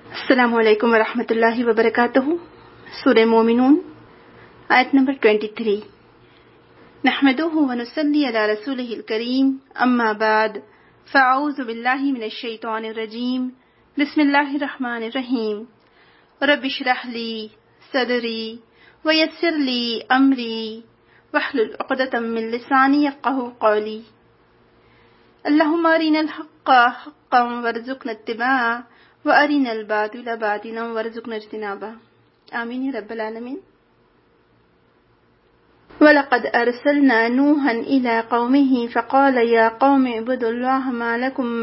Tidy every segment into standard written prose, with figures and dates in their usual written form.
السلام علیکم ورحمۃ اللہ وبرکاتہ۔ سورہ مومنون آیت نمبر 23۔ نحمده ونصلی علی رسولہ الکریم، اما بعد فاعوذ باللہ من الشیطان الرجیم، بسم اللہ الرحمن الرحیم۔ رب اشرح لی صدری ویسر لی امری واحلل عقدۃ من لسانی یفقہوا قولی۔ اللہم ارنا الحق حقا وارزقنا اتباعہ وَأَرِنَا الْبَاطِلَ بَاطِلًا وَارْزُقْنَا اجْتِنَابَهُ آمین یا رب العالمین۔ وَلَقَدْ أَرْسَلْنَا نُوحًا إِلَىٰ قَوْمِهِ فَقَالَ يَا قَوْمِ اعْبُدُوا اللَّهَ مَا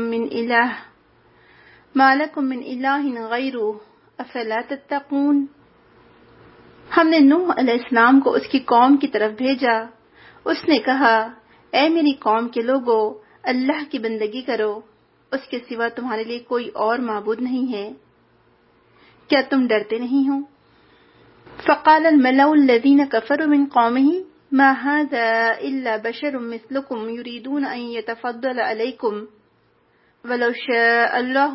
لَكُم مِّنْ إِلَٰهٍ غَيْرُهُ أَفَلَا تَتَّقُونَ۔ ہم نے نوح علیہ السلام کو اس کی قوم کی طرف بھیجا۔ اس نے کہا، اے میری قوم کے لوگو، اللہ کی بندگی کرو، اس کے سوا تمہارے لیے کوئی اور معبود نہیں ہے، کیا تم ڈرتے نہیں ہو؟ فقال الملأ الذين كفروا من قومه ما هذا إلا بشر مثلكم يريدون أن يتفضل عليكم ولو شاء الله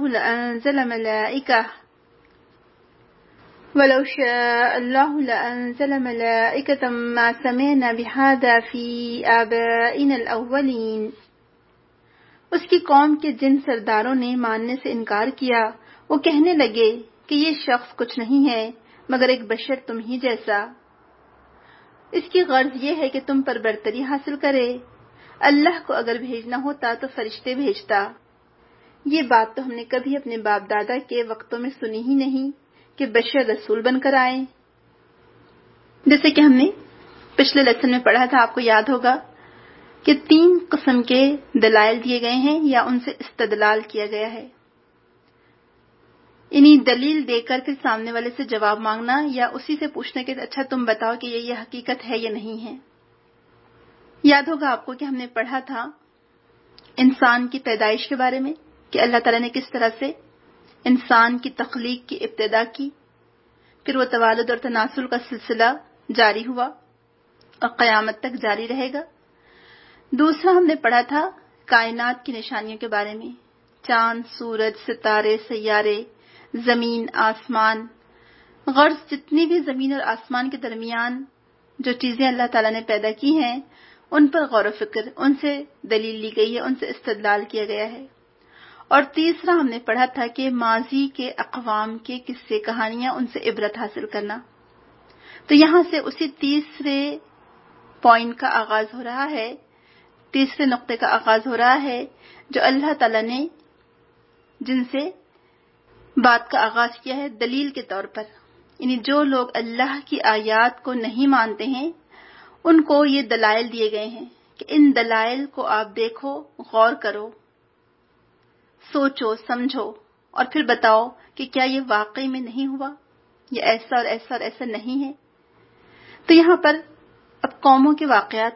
لأنزل ملائكة ما سمعنا بهذا في آبائنا الأولين۔ اس کی قوم کے جن سرداروں نے ماننے سے انکار کیا، وہ کہنے لگے کہ یہ شخص کچھ نہیں ہے مگر ایک بشر تم ہی جیسا۔ اس کی غرض یہ ہے کہ تم پر برتری حاصل کرے۔ اللہ کو اگر بھیجنا ہوتا تو فرشتے بھیجتا۔ یہ بات تو ہم نے کبھی اپنے باپ دادا کے وقتوں میں سنی ہی نہیں کہ بشر رسول بن کر آئے۔ جیسے کہ ہم نے پچھلے لیسن میں پڑھا تھا، آپ کو یاد ہوگا کہ 3 قسم کے دلائل دیے گئے ہیں یا ان سے استدلال کیا گیا ہے، یعنی دلیل دے کر پھر سامنے والے سے جواب مانگنا یا اسی سے پوچھنا کہ اچھا تم بتاؤ کہ یہ حقیقت ہے یا نہیں ہے۔ یاد ہوگا آپ کو کہ ہم نے پڑھا تھا انسان کی پیدائش کے بارے میں کہ اللہ تعالیٰ نے کس طرح سے انسان کی تخلیق کی ابتدا کی، پھر وہ توالد اور تناسل کا سلسلہ جاری ہوا اور قیامت تک جاری رہے گا۔ دوسرا ہم نے پڑھا تھا کائنات کی نشانیوں کے بارے میں، چاند، سورج، ستارے، سیارے، زمین، آسمان، غرض جتنی بھی زمین اور آسمان کے درمیان جو چیزیں اللہ تعالیٰ نے پیدا کی ہیں ان پر غور و فکر، ان سے دلیل لی گئی ہے، ان سے استدلال کیا گیا ہے۔ اور تیسرا ہم نے پڑھا تھا کہ ماضی کے اقوام کے قصے کہانیاں، ان سے عبرت حاصل کرنا۔ تو یہاں سے اسی تیسرے پوائنٹ کا آغاز ہو رہا ہے، تیسرے نقطے کا آغاز ہو رہا ہے جو اللہ تعالیٰ نے جن سے بات کا آغاز کیا ہے دلیل کے طور پر، یعنی جو لوگ اللہ کی آیات کو نہیں مانتے ہیں ان کو یہ دلائل دیے گئے ہیں کہ ان دلائل کو آپ دیکھو، غور کرو، سوچو، سمجھو اور پھر بتاؤ کہ کیا یہ واقعی میں نہیں ہوا، یہ ایسا اور ایسا اور ایسا نہیں ہے۔ تو یہاں پر اب قوموں کے واقعات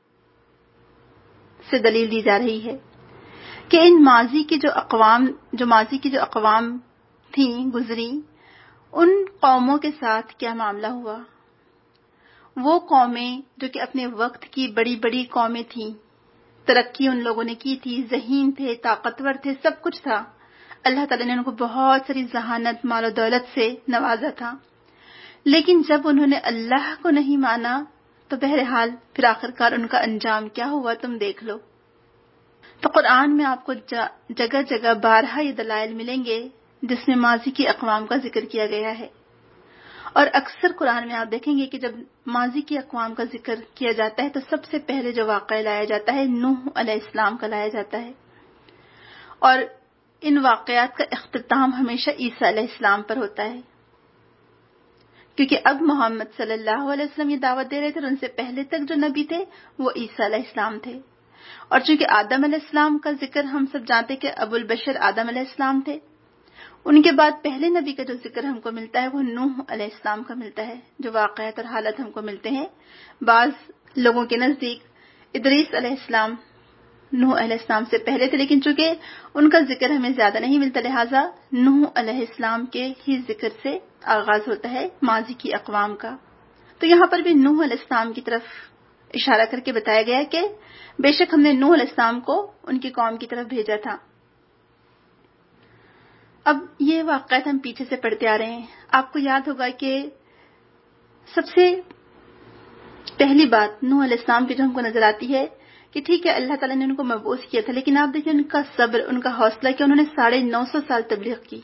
سے دلیل دی جا رہی ہے کہ ان ماضی کی جو اقوام تھیں گزری، ان قوموں کے ساتھ کیا معاملہ ہوا۔ وہ قومیں جو کہ اپنے وقت کی بڑی بڑی قومیں تھیں، ترقی ان لوگوں نے کی تھی، ذہین تھے، طاقتور تھے، سب کچھ تھا، اللہ تعالیٰ نے ان کو بہت ساری ذہانت، مال و دولت سے نوازا تھا، لیکن جب انہوں نے اللہ کو نہیں مانا تو بہرحال پھر آخرکار ان کا انجام کیا ہوا تم دیکھ لو۔ تو قرآن میں آپ کو جگہ جگہ بارہا یہ دلائل ملیں گے جس میں ماضی کی اقوام کا ذکر کیا گیا ہے، اور اکثر قرآن میں آپ دیکھیں گے کہ جب ماضی کی اقوام کا ذکر کیا جاتا ہے تو سب سے پہلے جو واقعہ لایا جاتا ہے نوح علیہ السلام کا لایا جاتا ہے، اور ان واقعات کا اختتام ہمیشہ عیسیٰ علیہ السلام پر ہوتا ہے، کیونکہ اب محمد صلی اللہ علیہ وسلم یہ دعوت دے رہے تھے اور ان سے پہلے تک جو نبی تھے وہ عیسیٰ علیہ السلام تھے، اور چونکہ آدم علیہ السلام کا ذکر ہم سب جانتے کہ ابو البشر آدم علیہ السلام تھے، ان کے بعد پہلے نبی کا جو ذکر ہم کو ملتا ہے وہ نوح علیہ السلام کا ملتا ہے، جو واقعات اور حالت ہم کو ملتے ہیں۔ بعض لوگوں کے نزدیک ادریس علیہ السلام نوح علیہ السلام سے پہلے تھے، لیکن چونکہ ان کا ذکر ہمیں زیادہ نہیں ملتا لہٰذا نوح علیہ السلام کے ہی ذکر سے آغاز ہوتا ہے ماضی کی اقوام کا۔ تو یہاں پر بھی نوح علیہ السلام کی طرف اشارہ کر کے بتایا گیا کہ بے شک ہم نے نوح علیہ السلام کو ان کی قوم کی طرف بھیجا تھا۔ اب یہ واقعات ہم پیچھے سے پڑھتے آ رہے ہیں. آپ کو یاد ہوگا کہ سب سے پہلی بات نوح علیہ السلام کی جو ہم کو نظر آتی ہے کہ ٹھیک ہے اللہ تعالیٰ نے ان کو مبعوث کیا تھا، لیکن آپ دیکھیں ان کا صبر، ان کا حوصلہ کہ انہوں نے 950 سال تبلیغ کی.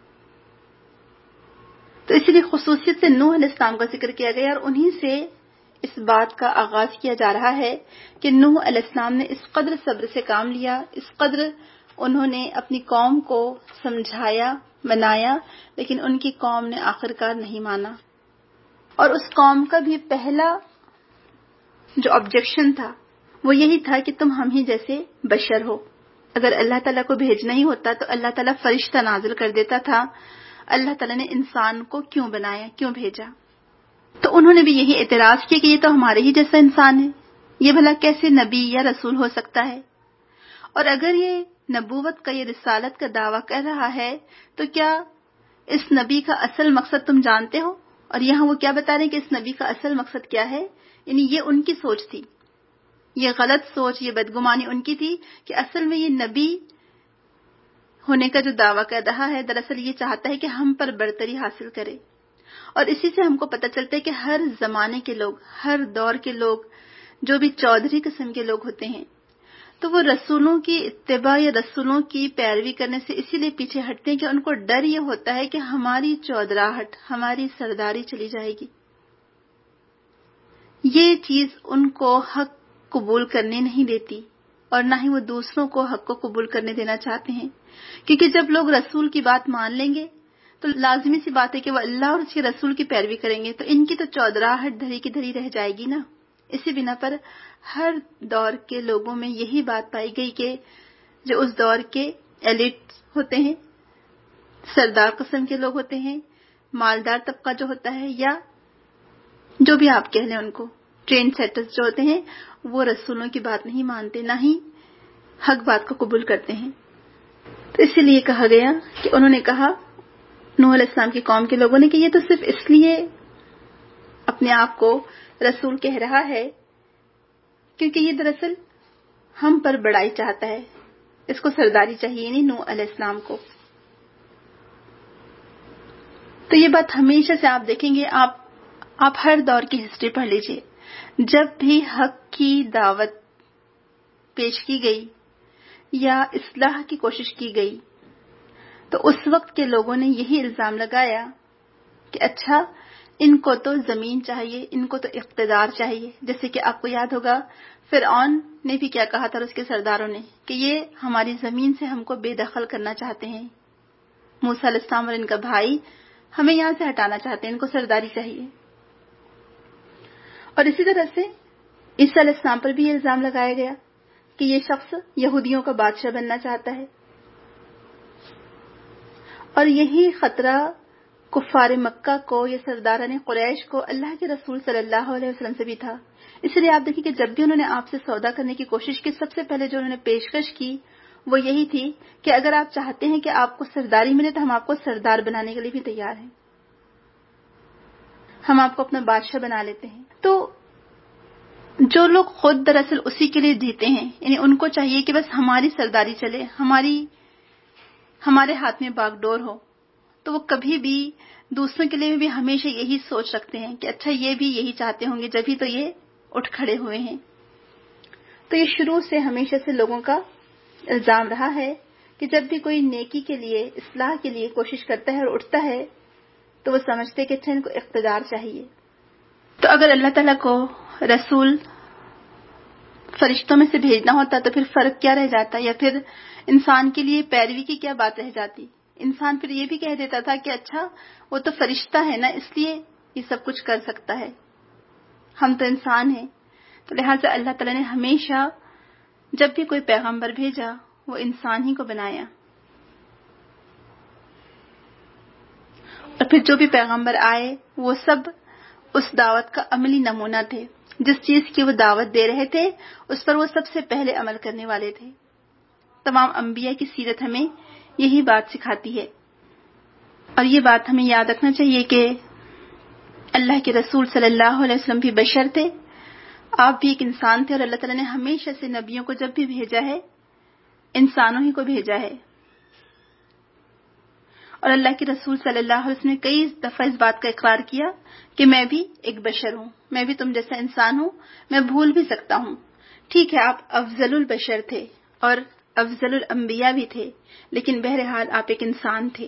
تو اسی لیے خصوصیت سے نوح علیہ السلام کا ذکر کیا گیا، اور انہی سے اس بات کا آغاز کیا جا رہا ہے کہ نوح علیہ السلام نے اس قدر صبر سے کام لیا، اس قدر انہوں نے اپنی قوم کو سمجھایا، منایا، لیکن ان کی قوم نے آخرکار نہیں مانا. اور اس قوم کا بھی پہلا جو آبجیکشن تھا وہ یہی تھا کہ تم ہم ہی جیسے بشر ہو. اگر اللہ تعالیٰ کو بھیجنا ہی ہوتا تو اللہ تعالیٰ فرشتہ نازل کر دیتا تھا. اللہ تعالیٰ نے انسان کو کیوں بنایا، کیوں بھیجا؟ تو انہوں نے بھی یہی اعتراض کیا کہ یہ تو ہمارے ہی جیسا انسان ہے، یہ بھلا کیسے نبی یا رسول ہو سکتا ہے؟ اور اگر یہ نبوت کا، یہ رسالت کا دعویٰ کر رہا ہے تو کیا اس نبی کا اصل مقصد تم جانتے ہو؟ اور یہاں وہ کیا بتا رہے ہیں کہ اس نبی کا اصل مقصد کیا ہے؟ یعنی یہ ان کی سوچ تھی، یہ غلط سوچ، یہ بدگمانی ان کی تھی کہ اصل میں یہ نبی ہونے کا جو دعویٰ کر رہا ہے دراصل یہ چاہتا ہے کہ ہم پر برتری حاصل کرے. اور اسی سے ہم کو پتہ چلتا ہے کہ ہر زمانے کے لوگ، ہر دور کے لوگ جو بھی چودھری قسم کے لوگ ہوتے ہیں تو وہ رسولوں کی اتباع یا رسولوں کی پیروی کرنے سے اسی لیے پیچھے ہٹتے ہیں کہ ان کو ڈر یہ ہوتا ہے کہ ہماری چودراہٹ، ہماری سرداری چلی جائے گی. یہ چیز ان کو حق قبول کرنے نہیں دیتی، اور نہ ہی وہ دوسروں کو حق کو قبول کرنے دینا چاہتے ہیں. کیونکہ جب لوگ رسول کی بات مان لیں گے تو لازمی سی بات ہے کہ وہ اللہ اور اس کے رسول کی پیروی کریں گے، تو ان کی تو چودراہٹ دھری کی دھری رہ جائے گی نا. اسی بنا پر ہر دور کے لوگوں میں یہی بات پائی گئی کہ جو اس دور کے ایلیٹ ہوتے ہیں، سردار قسم کے لوگ ہوتے ہیں، مالدار طبقہ جو ہوتا ہے، یا جو بھی آپ کہہ لیں ان کو، ٹرینڈ سیٹرز جو ہوتے ہیں، وہ رسولوں کی بات نہیں مانتے، نہ ہی حق بات کو قبول کرتے ہیں. تو اسی لیے کہا گیا کہ انہوں نے کہا، نوح علیہ السلام کی قوم کے لوگوں نے، کہ یہ تو صرف اس لیے اپنے آپ کو رسول کہہ رہا ہے کیونکہ یہ دراصل ہم پر بڑائی چاہتا ہے، اس کو سرداری چاہیے، نہیں نوح علیہ السلام کو. تو یہ بات ہمیشہ سے آپ دیکھیں گے، آپ ہر دور کی ہسٹری پڑھ لیجئے، جب بھی حق کی دعوت پیش کی گئی یا اصلاح کی کوشش کی گئی تو اس وقت کے لوگوں نے یہی الزام لگایا کہ اچھا ان کو تو زمین چاہیے، ان کو تو اقتدار چاہیے. جیسے کہ آپ کو یاد ہوگا فرعون نے بھی کیا کہا تھا، اور اس کے سرداروں نے، کہ یہ ہماری زمین سے ہم کو بے دخل کرنا چاہتے ہیں. موسیٰ علیہ السلام اور ان کا بھائی ہمیں یہاں سے ہٹانا چاہتے ہیں، ان کو سرداری چاہیے. اور اسی طرح سے عیسیٰ علیہ السلام پر بھی یہ الزام لگایا گیا کہ یہ شخص یہودیوں کا بادشاہ بننا چاہتا ہے. اور یہی خطرہ کفار مکہ کو یا سرداران قریش کو اللہ کے رسول صلی اللہ علیہ وسلم سے بھی تھا. اس لیے آپ دیکھیں کہ جب بھی انہوں نے آپ سے سودا کرنے کی کوشش کی، سب سے پہلے جو انہوں نے پیشکش کی وہ یہی تھی کہ اگر آپ چاہتے ہیں کہ آپ کو سرداری ملے تو ہم آپ کو سردار بنانے کے لیے بھی تیار ہیں، ہم آپ کو اپنا بادشاہ بنا لیتے ہیں. تو جو لوگ خود دراصل اسی کے لیے جیتے ہیں، یعنی ان کو چاہیے کہ بس ہماری سرداری چلے، ہمارے ہاتھ میں باغ ڈور ہو، تو وہ کبھی بھی دوسروں کے لیے بھی ہمیشہ یہی سوچ رکھتے ہیں کہ اچھا یہ بھی یہی چاہتے ہوں گے، جبھی تو یہ اٹھ کھڑے ہوئے ہیں. تو یہ شروع سے ہمیشہ سے لوگوں کا الزام رہا ہے کہ جب بھی کوئی نیکی کے لیے، اصلاح کے لیے کوشش کرتا ہے اور اٹھتا ہے تو وہ سمجھتے کہ اچھا ان کو اقتدار چاہیے. تو اگر اللہ تعالیٰ کو رسول فرشتوں میں سے بھیجنا ہوتا تو پھر فرق کیا رہ جاتا، یا پھر انسان کے لیے پیروی کی کیا بات رہ جاتی؟ انسان پھر یہ بھی کہہ دیتا تھا کہ اچھا وہ تو فرشتہ ہے نا، اس لیے یہ سب کچھ کر سکتا ہے، ہم تو انسان ہیں. تو لہٰذا اللہ تعالیٰ نے ہمیشہ جب بھی کوئی پیغمبر بھیجا وہ انسان ہی کو بنایا. اور پھر جو بھی پیغمبر آئے وہ سب اس دعوت کا عملی نمونہ تھے. جس چیز کی وہ دعوت دے رہے تھے اس پر وہ سب سے پہلے عمل کرنے والے تھے. تمام انبیاء کی سیرت ہمیں یہی بات سکھاتی ہے. اور یہ بات ہمیں یاد رکھنا چاہیے کہ اللہ کے رسول صلی اللہ علیہ وسلم بھی بشر تھے، آپ بھی ایک انسان تھے، اور اللہ تعالیٰ نے ہمیشہ سے نبیوں کو جب بھی بھیجا ہے انسانوں ہی کو بھیجا ہے. اور اللہ کے رسول صلی اللہ علیہ وسلم نے کئی دفعہ اس بات کا اقرار کیا کہ میں بھی ایک بشر ہوں، میں بھی تم جیسا انسان ہوں، میں بھول بھی سکتا ہوں۔ ٹھیک ہے، آپ افضل البشر تھے اور افضل الانبیاء بھی تھے، لیکن بہرحال آپ ایک انسان تھے۔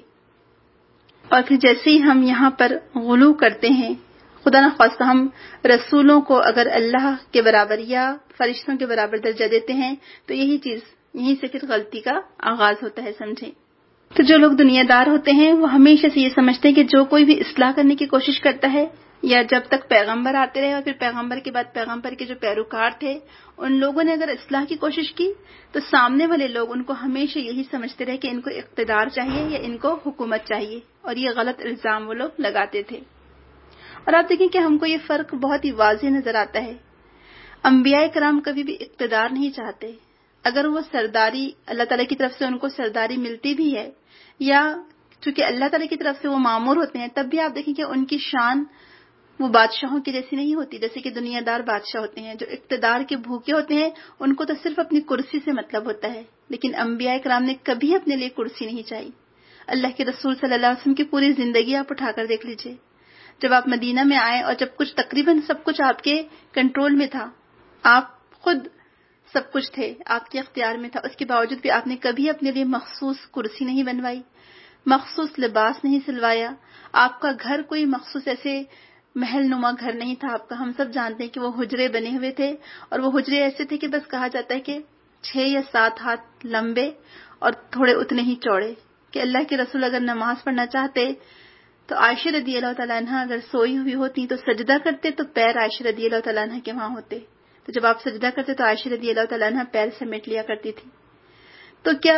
اور پھر جیسے ہی ہم یہاں پر غلو کرتے ہیں، خدا نخواستہ ہم رسولوں کو اگر اللہ کے برابر یا فرشتوں کے برابر درجہ دیتے ہیں تو یہیں سے پھر غلطی کا آغاز ہوتا ہے، سمجھیں۔ تو جو لوگ دنیا دار ہوتے ہیں وہ ہمیشہ سے یہ سمجھتے ہیں کہ جو کوئی بھی اصلاح کرنے کی کوشش کرتا ہے، یا جب تک پیغمبر آتے رہے اور پھر پیغمبر کے بعد پیغمبر کے جو پیروکار تھے ان لوگوں نے اگر اصلاح کی کوشش کی تو سامنے والے لوگ ان کو ہمیشہ یہی سمجھتے رہے کہ ان کو اقتدار چاہیے یا ان کو حکومت چاہیے، اور یہ غلط الزام وہ لوگ لگاتے تھے۔ اور آپ دیکھیں کہ ہم کو یہ فرق بہت ہی واضح نظر آتا ہے۔ انبیاء کرام کبھی بھی اقتدار نہیں چاہتے، اگر وہ سرداری اللہ تعالیٰ کی طرف سے ان کو سرداری ملتی بھی ہے یا چونکہ اللہ تعالیٰ کی طرف سے وہ مامور ہوتے ہیں، تب بھی آپ دیکھیں کہ ان کی شان وہ بادشاہوں کی جیسی نہیں ہوتی، جیسے کہ دنیا دار بادشاہ ہوتے ہیں جو اقتدار کے بھوکے ہوتے ہیں، ان کو تو صرف اپنی کرسی سے مطلب ہوتا ہے، لیکن انبیاء کرام نے کبھی اپنے لیے کرسی نہیں چاہی۔ اللہ کے رسول صلی اللہ علیہ وسلم کی پوری زندگی آپ اٹھا کر دیکھ لیجئے، جب آپ مدینہ میں آئے اور جب کچھ تقریباً سب کچھ آپ کے کنٹرول میں تھا، آپ خود سب کچھ تھے، آپ کے اختیار میں تھا، اس کے باوجود بھی آپ نے کبھی اپنے لیے مخصوص کرسی نہیں بنوائی، مخصوص لباس نہیں سلوایا، آپ کا گھر کوئی مخصوص ایسے محل نما گھر نہیں تھا آپ کا۔ ہم سب جانتے ہیں کہ وہ حجرے بنے ہوئے تھے، اور وہ حجرے ایسے تھے کہ بس کہا جاتا ہے کہ 6 یا 7 ہاتھ لمبے اور تھوڑے اتنے ہی چوڑے، کہ اللہ کے رسول اگر نماز پڑھنا چاہتے تو عائشہ رضی اللہ تعالیٰ عنہ اگر سوئی ہوئی ہوتی تو سجدہ کرتے تو پیر عائشہ رضی اللہ تعالیٰ عنہ کے وہاں ہوتے، تو جب آپ سجدہ کرتے تو عائشہ رضی اللہ تعالیٰ عنہ پیر سمیٹ لیا کرتی تھی۔ تو کیا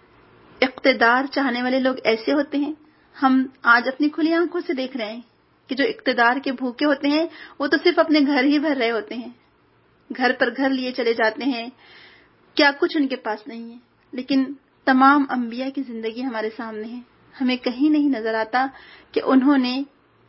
اقتدار چاہنے والے لوگ ایسے ہوتے ہیں؟ ہم آج اپنی کھلی آنکھوں سے دیکھ رہے ہیں کہ جو اقتدار کے بھوکے ہوتے ہیں وہ تو صرف اپنے گھر ہی بھر رہے ہوتے ہیں، گھر پر گھر لیے چلے جاتے ہیں، کیا کچھ ان کے پاس نہیں ہے۔ لیکن تمام انبیاء کی زندگی ہمارے سامنے ہے، ہمیں کہیں نہیں نظر آتا کہ انہوں نے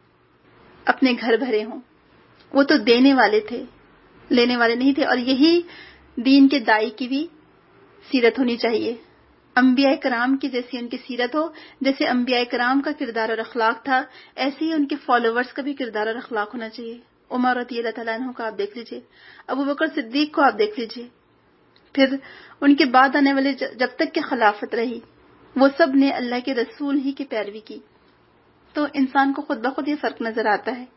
اپنے گھر بھرے ہوں۔ وہ تو دینے والے تھے، لینے والے نہیں تھے، اور یہی دین کے دائی کی بھی سیرت ہونی چاہیے۔ انبیاء کرام کی جیسی ان کی سیرت ہو، جیسے انبیاء کرام کا کردار اور اخلاق تھا، ایسے ہی ان کے فالوورز کا بھی کردار اور اخلاق ہونا چاہیے۔ عمر رضی اللہ تعالیٰ عنہ کو آپ دیکھ لیجئے، ابو بکر صدیق کو آپ دیکھ لیجئے، پھر ان کے بعد آنے والے جب تک کہ خلافت رہی وہ سب نے اللہ کے رسول ہی کی پیروی کی، تو انسان کو خود بخود یہ فرق نظر آتا ہے۔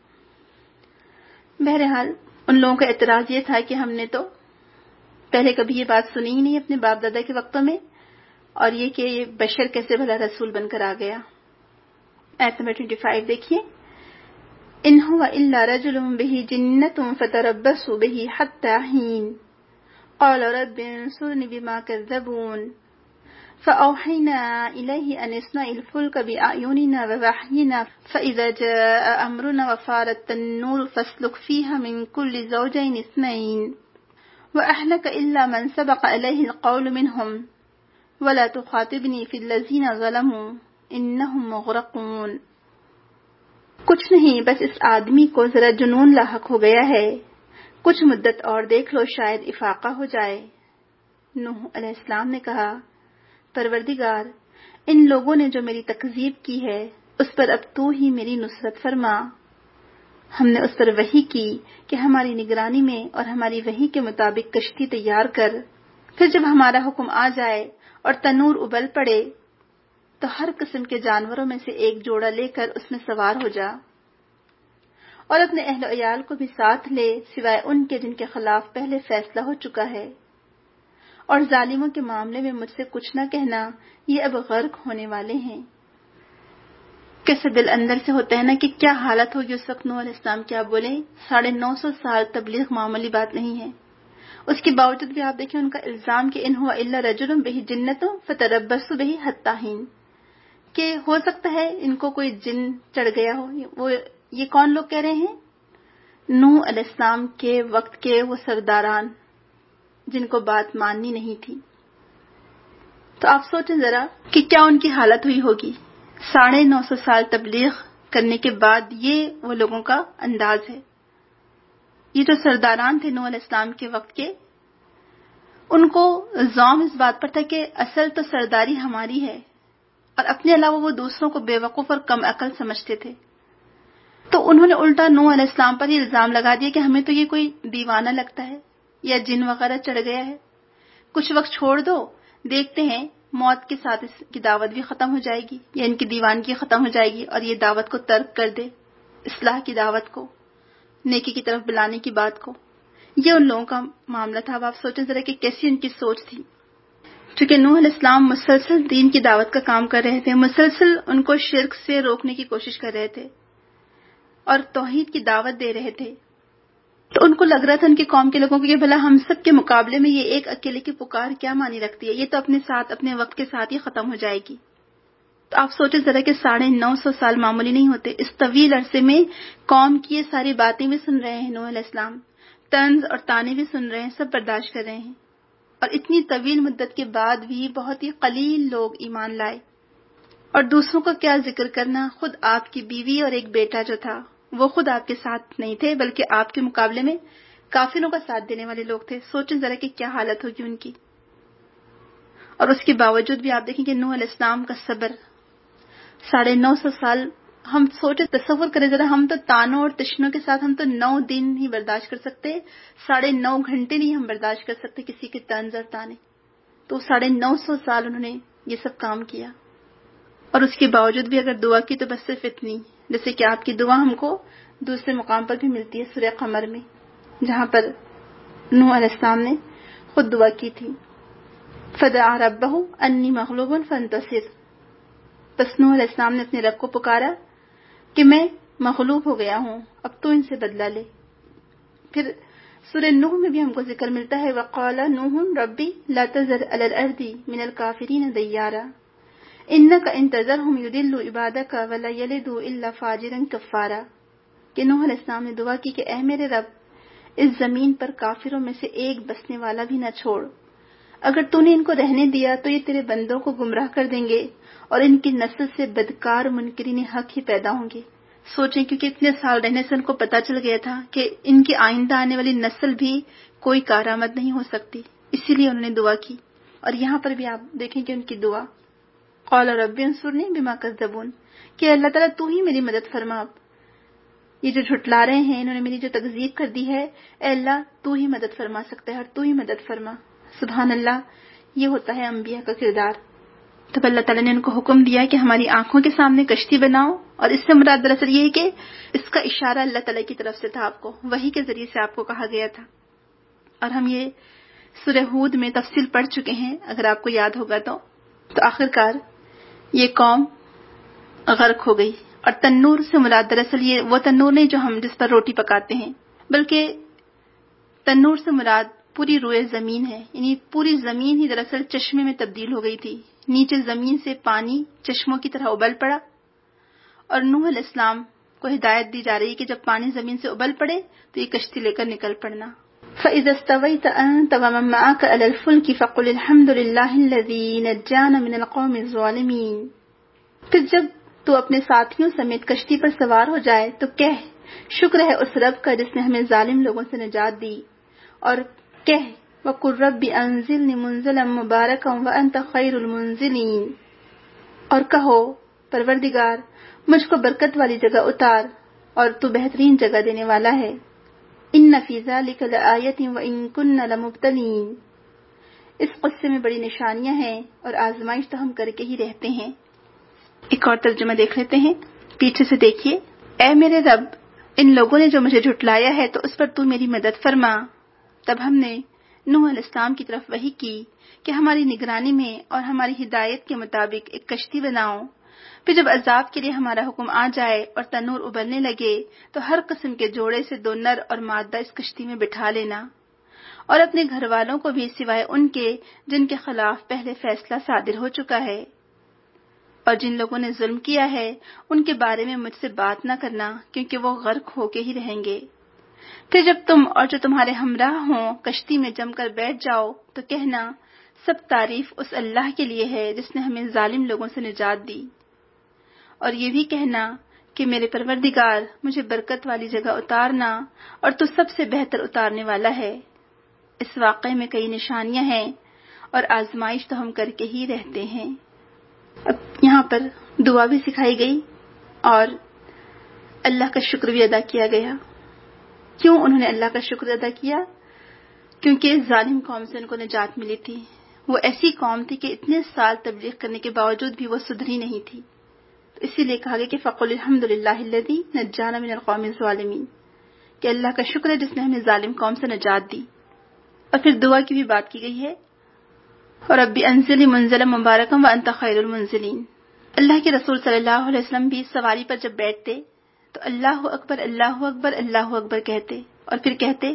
بہرحال ان لوگوں کا اعتراض یہ تھا کہ ہم نے تو پہلے کبھی یہ بات سنی ہی نہیں اپنے باپ دادا کے وقتوں میں، اور یہ کہ یہ بشر کیسے بھلا رسول بن کر آ گیا۔ آیت نمبر 25 دیکھیے، ان هو الا رجل به جنة فتربصوا به حتى حين قال رب انصرني بما كذبون فأوحينا إليه أن اصنع الفلك بأعيننا ووحينا فإذا جاء أمرنا وفارت النور فاسلك فيها من كل زوجين 2 وأهلك إلا من سبق عليه القول منهم ولا تخاطبني في الذين ظلموا إنهم مغرقون۔ کچھ نہیں، بس اس آدمی کو ذرا جنون لاحق ہو گیا ہے، کچھ مدت اور دیکھ لو، شاید افاقہ ہو جائے۔ نوح علیہ السلام نے کہا، پروردگار، ان لوگوں نے جو میری تکذیب کی ہے اس پر اب تو ہی میری نصرت فرما۔ ہم نے اس پر وحی کی کہ ہماری نگرانی میں اور ہماری وحی کے مطابق کشتی تیار کر، پھر جب ہمارا حکم آ جائے اور تنور ابل پڑے تو ہر قسم کے جانوروں میں سے ایک جوڑا لے کر اس میں سوار ہو جا، اور اپنے اہل و عیال کو بھی ساتھ لے سوائے ان کے جن کے خلاف پہلے فیصلہ ہو چکا ہے، اور ظالموں کے معاملے میں مجھ سے کچھ نہ کہنا، یہ اب غرق ہونے والے ہیں۔ کیسے دل اندر سے ہوتا ہے نا کہ کیا حالت ہوگی اس وقت نوح علیہ السلام کی۔ آپ بولیں 950 سال تبلیغ معمولی بات نہیں ہے، اس کے باوجود بھی آپ دیکھیں ان کا الزام کہ ان هو الا رجل به جنة فتربصوا به حتى حين، کہ ہو سکتا ہے ان کو کوئی جن چڑھ گیا ہو۔ وہ یہ کون لوگ کہہ رہے ہیں؟ نوح علیہ السلام کے وقت کے وہ سرداران جن کو بات ماننی نہیں تھی۔ تو آپ سوچیں ذرا کہ کیا ان کی حالت ہوئی ہوگی۔ 950 سال تبلیغ کرنے کے بعد یہ وہ لوگوں کا انداز ہے۔ یہ جو سرداران تھے نوح علیہ السلام کے وقت کے، ان کو زوم اس بات پر تھا کہ اصل تو سرداری ہماری ہے، اور اپنے علاوہ وہ دوسروں کو بے وقوف اور کم عقل سمجھتے تھے. تو انہوں نے الٹا نوح علیہ السلام پر یہ الزام لگا دیا کہ ہمیں تو یہ کوئی دیوانہ لگتا ہے یا جن وغیرہ چڑھ گیا ہے. کچھ وقت چھوڑ دو، دیکھتے ہیں موت کے ساتھ اس کی دعوت بھی ختم ہو جائے گی یا ان کی دیوانگی ختم ہو جائے گی اور یہ دعوت کو ترک کر دے، اصلاح کی دعوت کو، نیکی کی طرف بلانے کی بات کو. یہ ان لوگوں کا معاملہ تھا. اب آپ سوچیں ذرا کہ کیسی ان کی سوچ تھی. چونکہ نوح علیہ السلام مسلسل دین کی دعوت کا کام کر رہے تھے، مسلسل ان کو شرک سے روکنے کی کوشش کر رہے تھے اور توحید کی دعوت دے رہے تھے. تو ان کو لگ رہا تھا ان کی قوم کے لوگوں کو کہ بھلا ہم سب کے مقابلے میں یہ ایک اکیلے کی پکار کیا معنی رکھتی ہے، یہ تو اپنے ساتھ اپنے وقت کے ساتھ ہی ختم ہو جائے گی. تو آپ سوچیں ذرا کہ 950 سال معمولی نہیں ہوتے. اس طویل عرصے میں قوم کی یہ ساری باتیں بھی سن رہے ہیں نوح علیہ السلام، طنز اور طعنے بھی سن رہے ہیں، سب برداشت کر رہے ہیں. اور اتنی طویل مدت کے بعد بھی بہت ہی قلیل لوگ ایمان لائے. اور دوسروں کا کیا ذکر کرنا، خود آپ کی بیوی اور ایک بیٹا جو تھا وہ خود آپ کے ساتھ نہیں تھے بلکہ آپ کے مقابلے میں کافروں کا ساتھ دینے والے لوگ تھے. سوچیں ذرا کہ کیا حالت ہوگی ان کی. اور اس کے باوجود بھی آپ دیکھیں کہ نوح علیہ السلام کا صبر 950 سال. ہم سوچیں، تصور کریں ذرا، ہم تو تانوں اور تشنوں کے ساتھ ہم تو 9 دن ہی برداشت کر سکتے، 9.5 گھنٹے نہیں ہم برداشت کر سکتے کسی کے طنز اور تانے. تو 950 سال انہوں نے یہ سب کام کیا. اور اس کے باوجود بھی اگر دعا کی تو بس صرف اتنی، جیسے کہ آپ کی دعا ہم کو دوسرے مقام پر بھی ملتی ہے سورہ قمر میں، جہاں پر نوح علیہ السلام نے خود دعا کی تھی، فدعا ربہ انی مغلوب فانتصر. بس نوح علیہ السلام نے اپنے رب کو پکارا کہ میں مغلوب ہو گیا ہوں، اب تو ان سے بدلہ لے. پھر سورہ نوح میں بھی ہم کو ذکر ملتا ہے، وقال نوح ربی لا تذر علی الارض من الکافرین دیارا انک ان تذرہم یضلوا عبادک ولا یلدوا الا فاجرا کفارا. کہ نوح علیہ السلام نے دعا کی کہ اے میرے رب، اس زمین پر کافروں میں سے ایک بسنے والا بھی نہ چھوڑ، اگر تو نے ان کو رہنے دیا تو یہ تیرے بندوں کو گمراہ کر دیں گے اور ان کی نسل سے بدکار منکرین حق ہی پیدا ہوں گے. سوچیں، کیونکہ اتنے سال رہنے سے ان کو پتا چل گیا تھا کہ ان کی آئندہ آنے والی نسل بھی کوئی کارآمد نہیں ہو سکتی، اسی لیے انہوں نے دعا کی. اور یہاں پر بھی آپ دیکھیں کہ ان کی دعا، قال رب انصرنی بما کذبون، کہ اللہ تعالیٰ تو ہی میری مدد فرما. اب یہ جو جھٹلا رہے ہیں، انہوں نے میری جو تکذیب کر دی ہے، اے اللہ تو ہی مدد فرما سکتا ہے اور تو ہی مدد فرما. سبحان اللہ، یہ ہوتا ہے انبیاء کا کردار. تب اللہ تعالیٰ نے ان کو حکم دیا کہ ہماری آنکھوں کے سامنے کشتی بناؤ. اور اس سے مراد دراصل یہ ہے کہ اس کا اشارہ اللہ تعالیٰ کی طرف سے تھا، آپ کو وحی کے ذریعے سے آپ کو کہا گیا تھا. اور ہم یہ سورہ ہود میں تفصیل پڑھ چکے ہیں اگر آپ کو یاد ہوگا تو آخرکار یہ قوم غرق ہو گئی. اور تنور سے مراد دراصل یہ وہ تنور نہیں جو ہم جس پر روٹی پکاتے ہیں، بلکہ تنور سے مراد پوری روئے زمین ہے. یعنی پوری زمین ہی دراصل چشمے میں تبدیل ہو گئی تھی. نیچے زمین سے پانی چشموں کی طرح ابل پڑا اور نوح علیہ السلام کو ہدایت دی جا رہی کہ جب پانی زمین سے ابل پڑے تو یہ کشتی لے کر نکل پڑنا. فَإِذَا اسْتَوَيْتَ أَنْتَ وَمَن مَّعَكَ عَلَى الْفُلْكِ فَقُلِ الْحَمْدُ لِلَّهِ الَّذِي نَجَّانَا مِنَ الْقَوْمِ الظَّالِمِينَ. پھر جب تو اپنے ساتھیوں سمیت کشتی پر سوار ہو جائے تو کہہ، شکر ہے اس رب کا جس نے ہمیں ظالم لوگوں سے نجات دی. اور کہہ، وَقُلْ رَبِّ أَنزِلْنِي مُنزِلًا مُبَارَكًا وَأَنْتَ خَيْرُ الْمُنزِلِينَ. اور کہو، پروردگار مجھ کو برکت والی جگہ اتار اور تو بہترین جگہ دینے والا ہے. إِنَّ فِي ذَلِكَ لَآيَةٍ وَإِن كُنَّا لَمُبْتَلِينَ. اس قصے میں بڑی نشانیاں ہیں اور آزمائش تو ہم کر کے ہی رہتے ہیں. ایک اور ترجمہ دیکھ لیتے ہیں، پیچھے سے دیکھیے. اے میرے رب، ان لوگوں نے جو مجھے جھٹلایا ہے تو اس پر تو میری مدد فرما. تب ہم نے نوح علیہ السلام کی طرف وحی کی کہ ہماری نگرانی میں اور ہماری ہدایت کے مطابق ایک کشتی بناؤ. پھر جب عذاب کے لیے ہمارا حکم آ جائے اور تنور ابلنے لگے تو ہر قسم کے جوڑے سے 2 نر اور مادہ اس کشتی میں بٹھا لینا، اور اپنے گھر والوں کو بھی سوائے ان کے جن کے خلاف پہلے فیصلہ صادر ہو چکا ہے. اور جن لوگوں نے ظلم کیا ہے ان کے بارے میں مجھ سے بات نہ کرنا، کیونکہ وہ غرق ہو کے ہی رہیں گے. پھر جب تم اور جو تمہارے ہمراہ ہوں کشتی میں جم کر بیٹھ جاؤ تو کہنا، سب تعریف اس اللہ کے لیے ہے جس نے ہمیں ظالم لوگوں سے نجات دی. اور یہ بھی کہنا کہ میرے پروردگار مجھے برکت والی جگہ اتارنا اور تو سب سے بہتر اتارنے والا ہے. اس واقعے میں کئی نشانیاں ہیں اور آزمائش تو ہم کر کے ہی رہتے ہیں. اب یہاں پر دعا بھی سکھائی گئی اور اللہ کا شکر بھی ادا کیا گیا. کیوں انہوں نے اللہ کا شکر ادا کیا؟ کیونکہ ظالم قوم سے ان کو نجات ملی تھی. وہ ایسی قوم تھی کہ اتنے سال تبلیغ کرنے کے باوجود بھی وہ سدھری نہیں تھی. تو اسی لیے کہا گیا کہ فَقُلِ الْحَمْدُ لِلَّهِ الَّذِي نَجَّانَا مِنَ الْقَوْمِ الظَّالِمِينَ، کہ اللہ کا شکر ہے جس نے ہمیں ظالم قوم سے نجات دی. اور پھر دعا کی بھی بات کی گئی ہے، رَبِّ أَنزِلْنِی مُنزَلًا مُبَارَكًا وَأَنْتَ خَيْرُ الْمُنزِلِينَ. اللہ کے رسول صلی اللہ علیہ وسلم بھی سواری پر جب بیٹھتے تو اللہ اکبر اللہ اکبر اللہ اکبر کہتے اور پھر کہتے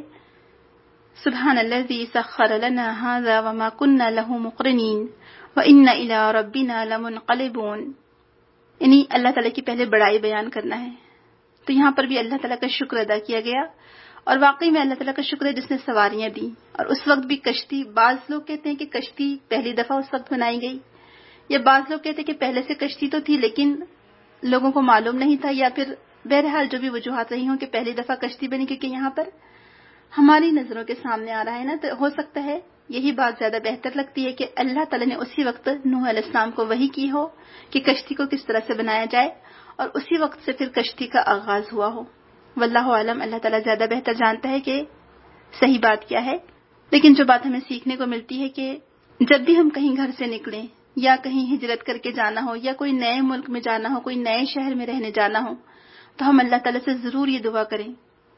سبحان الذی سخر لنا هذا وما كنا له مقرنین وإنا إلى ربنا لمنقلبون. یعنی اللہ تعالیٰ کی پہلے بڑائی بیان کرنا ہے. تو یہاں پر بھی اللہ تعالیٰ کا شکر ادا کیا گیا اور واقعی میں اللہ تعالیٰ کا شکر ہے جس نے سواریاں دی. اور اس وقت بھی کشتی، بعض لوگ کہتے ہیں کہ کشتی پہلی دفعہ اس وقت بنائی گئی، یا بعض لوگ کہتے ہیں کہ پہلے سے کشتی تو تھی لیکن لوگوں کو معلوم نہیں تھا، یا پھر بہرحال جو بھی وجوہات رہی ہوں کہ پہلی دفعہ کشتی بنی. کیونکہ یہاں پر ہماری نظروں کے سامنے آ رہا ہے نا، تو ہو سکتا ہے یہی بات زیادہ بہتر لگتی ہے کہ اللہ تعالیٰ نے اسی وقت نوح علیہ السلام کو وحی کی ہو کہ کشتی کو کس طرح سے بنایا جائے اور اسی وقت سے پھر کشتی کا آغاز ہوا ہو. واللہ عالم، اللہ تعالیٰ زیادہ بہتر جانتا ہے کہ صحیح بات کیا ہے. لیکن جو بات ہمیں سیکھنے کو ملتی ہے کہ جب بھی ہم کہیں گھر سے نکلیں یا کہیں ہجرت کر کے جانا ہو یا کوئی نئے ملک میں جانا ہو، کوئی نئے شہر میں رہنے جانا ہو، تو ہم اللہ تعالیٰ سے ضرور یہ دعا کریں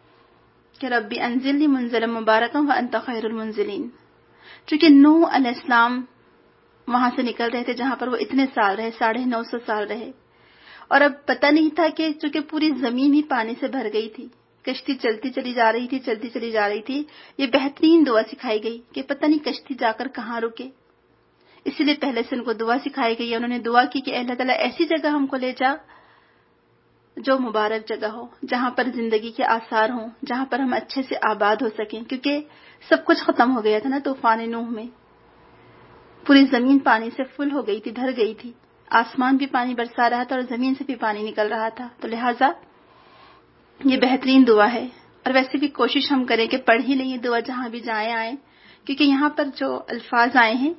کہ ربی انزلنی منزلا مبارکا وانت خیر المنزلین. چونکہ نوح علیہ السلام وہاں سے نکل رہے تھے جہاں پر وہ اتنے سال رہے، 950 سال رہے، اور اب پتہ نہیں تھا کہ چونکہ پوری زمین ہی پانی سے بھر گئی تھی، کشتی چلتی چلی جا رہی تھی. یہ بہترین دعا سکھائی گئی کہ پتہ نہیں کشتی جا کر کہاں رکے. اسی لیے پہلے سے ان کو دعا سکھائی گئی. انہوں نے دعا کی کہ اللہ تعالیٰ ایسی جگہ ہم کو لے جا جو مبارک جگہ ہو، جہاں پر زندگی کے آثار ہوں، جہاں پر ہم اچھے سے آباد ہو سکیں. کیونکہ سب کچھ ختم ہو گیا تھا نا طوفان نوح میں. پوری زمین پانی سے فل ہو گئی تھی، بھر گئی تھی. آسمان بھی پانی برسا رہا تھا اور زمین سے بھی پانی نکل رہا تھا. تو لہٰذا یہ بہترین دعا ہے. اور ویسے بھی کوشش ہم کریں کہ پڑھ ہی لیں یہ دعا جہاں بھی جائیں آئیں. کیونکہ یہاں پر جو الفاظ آئے ہیں،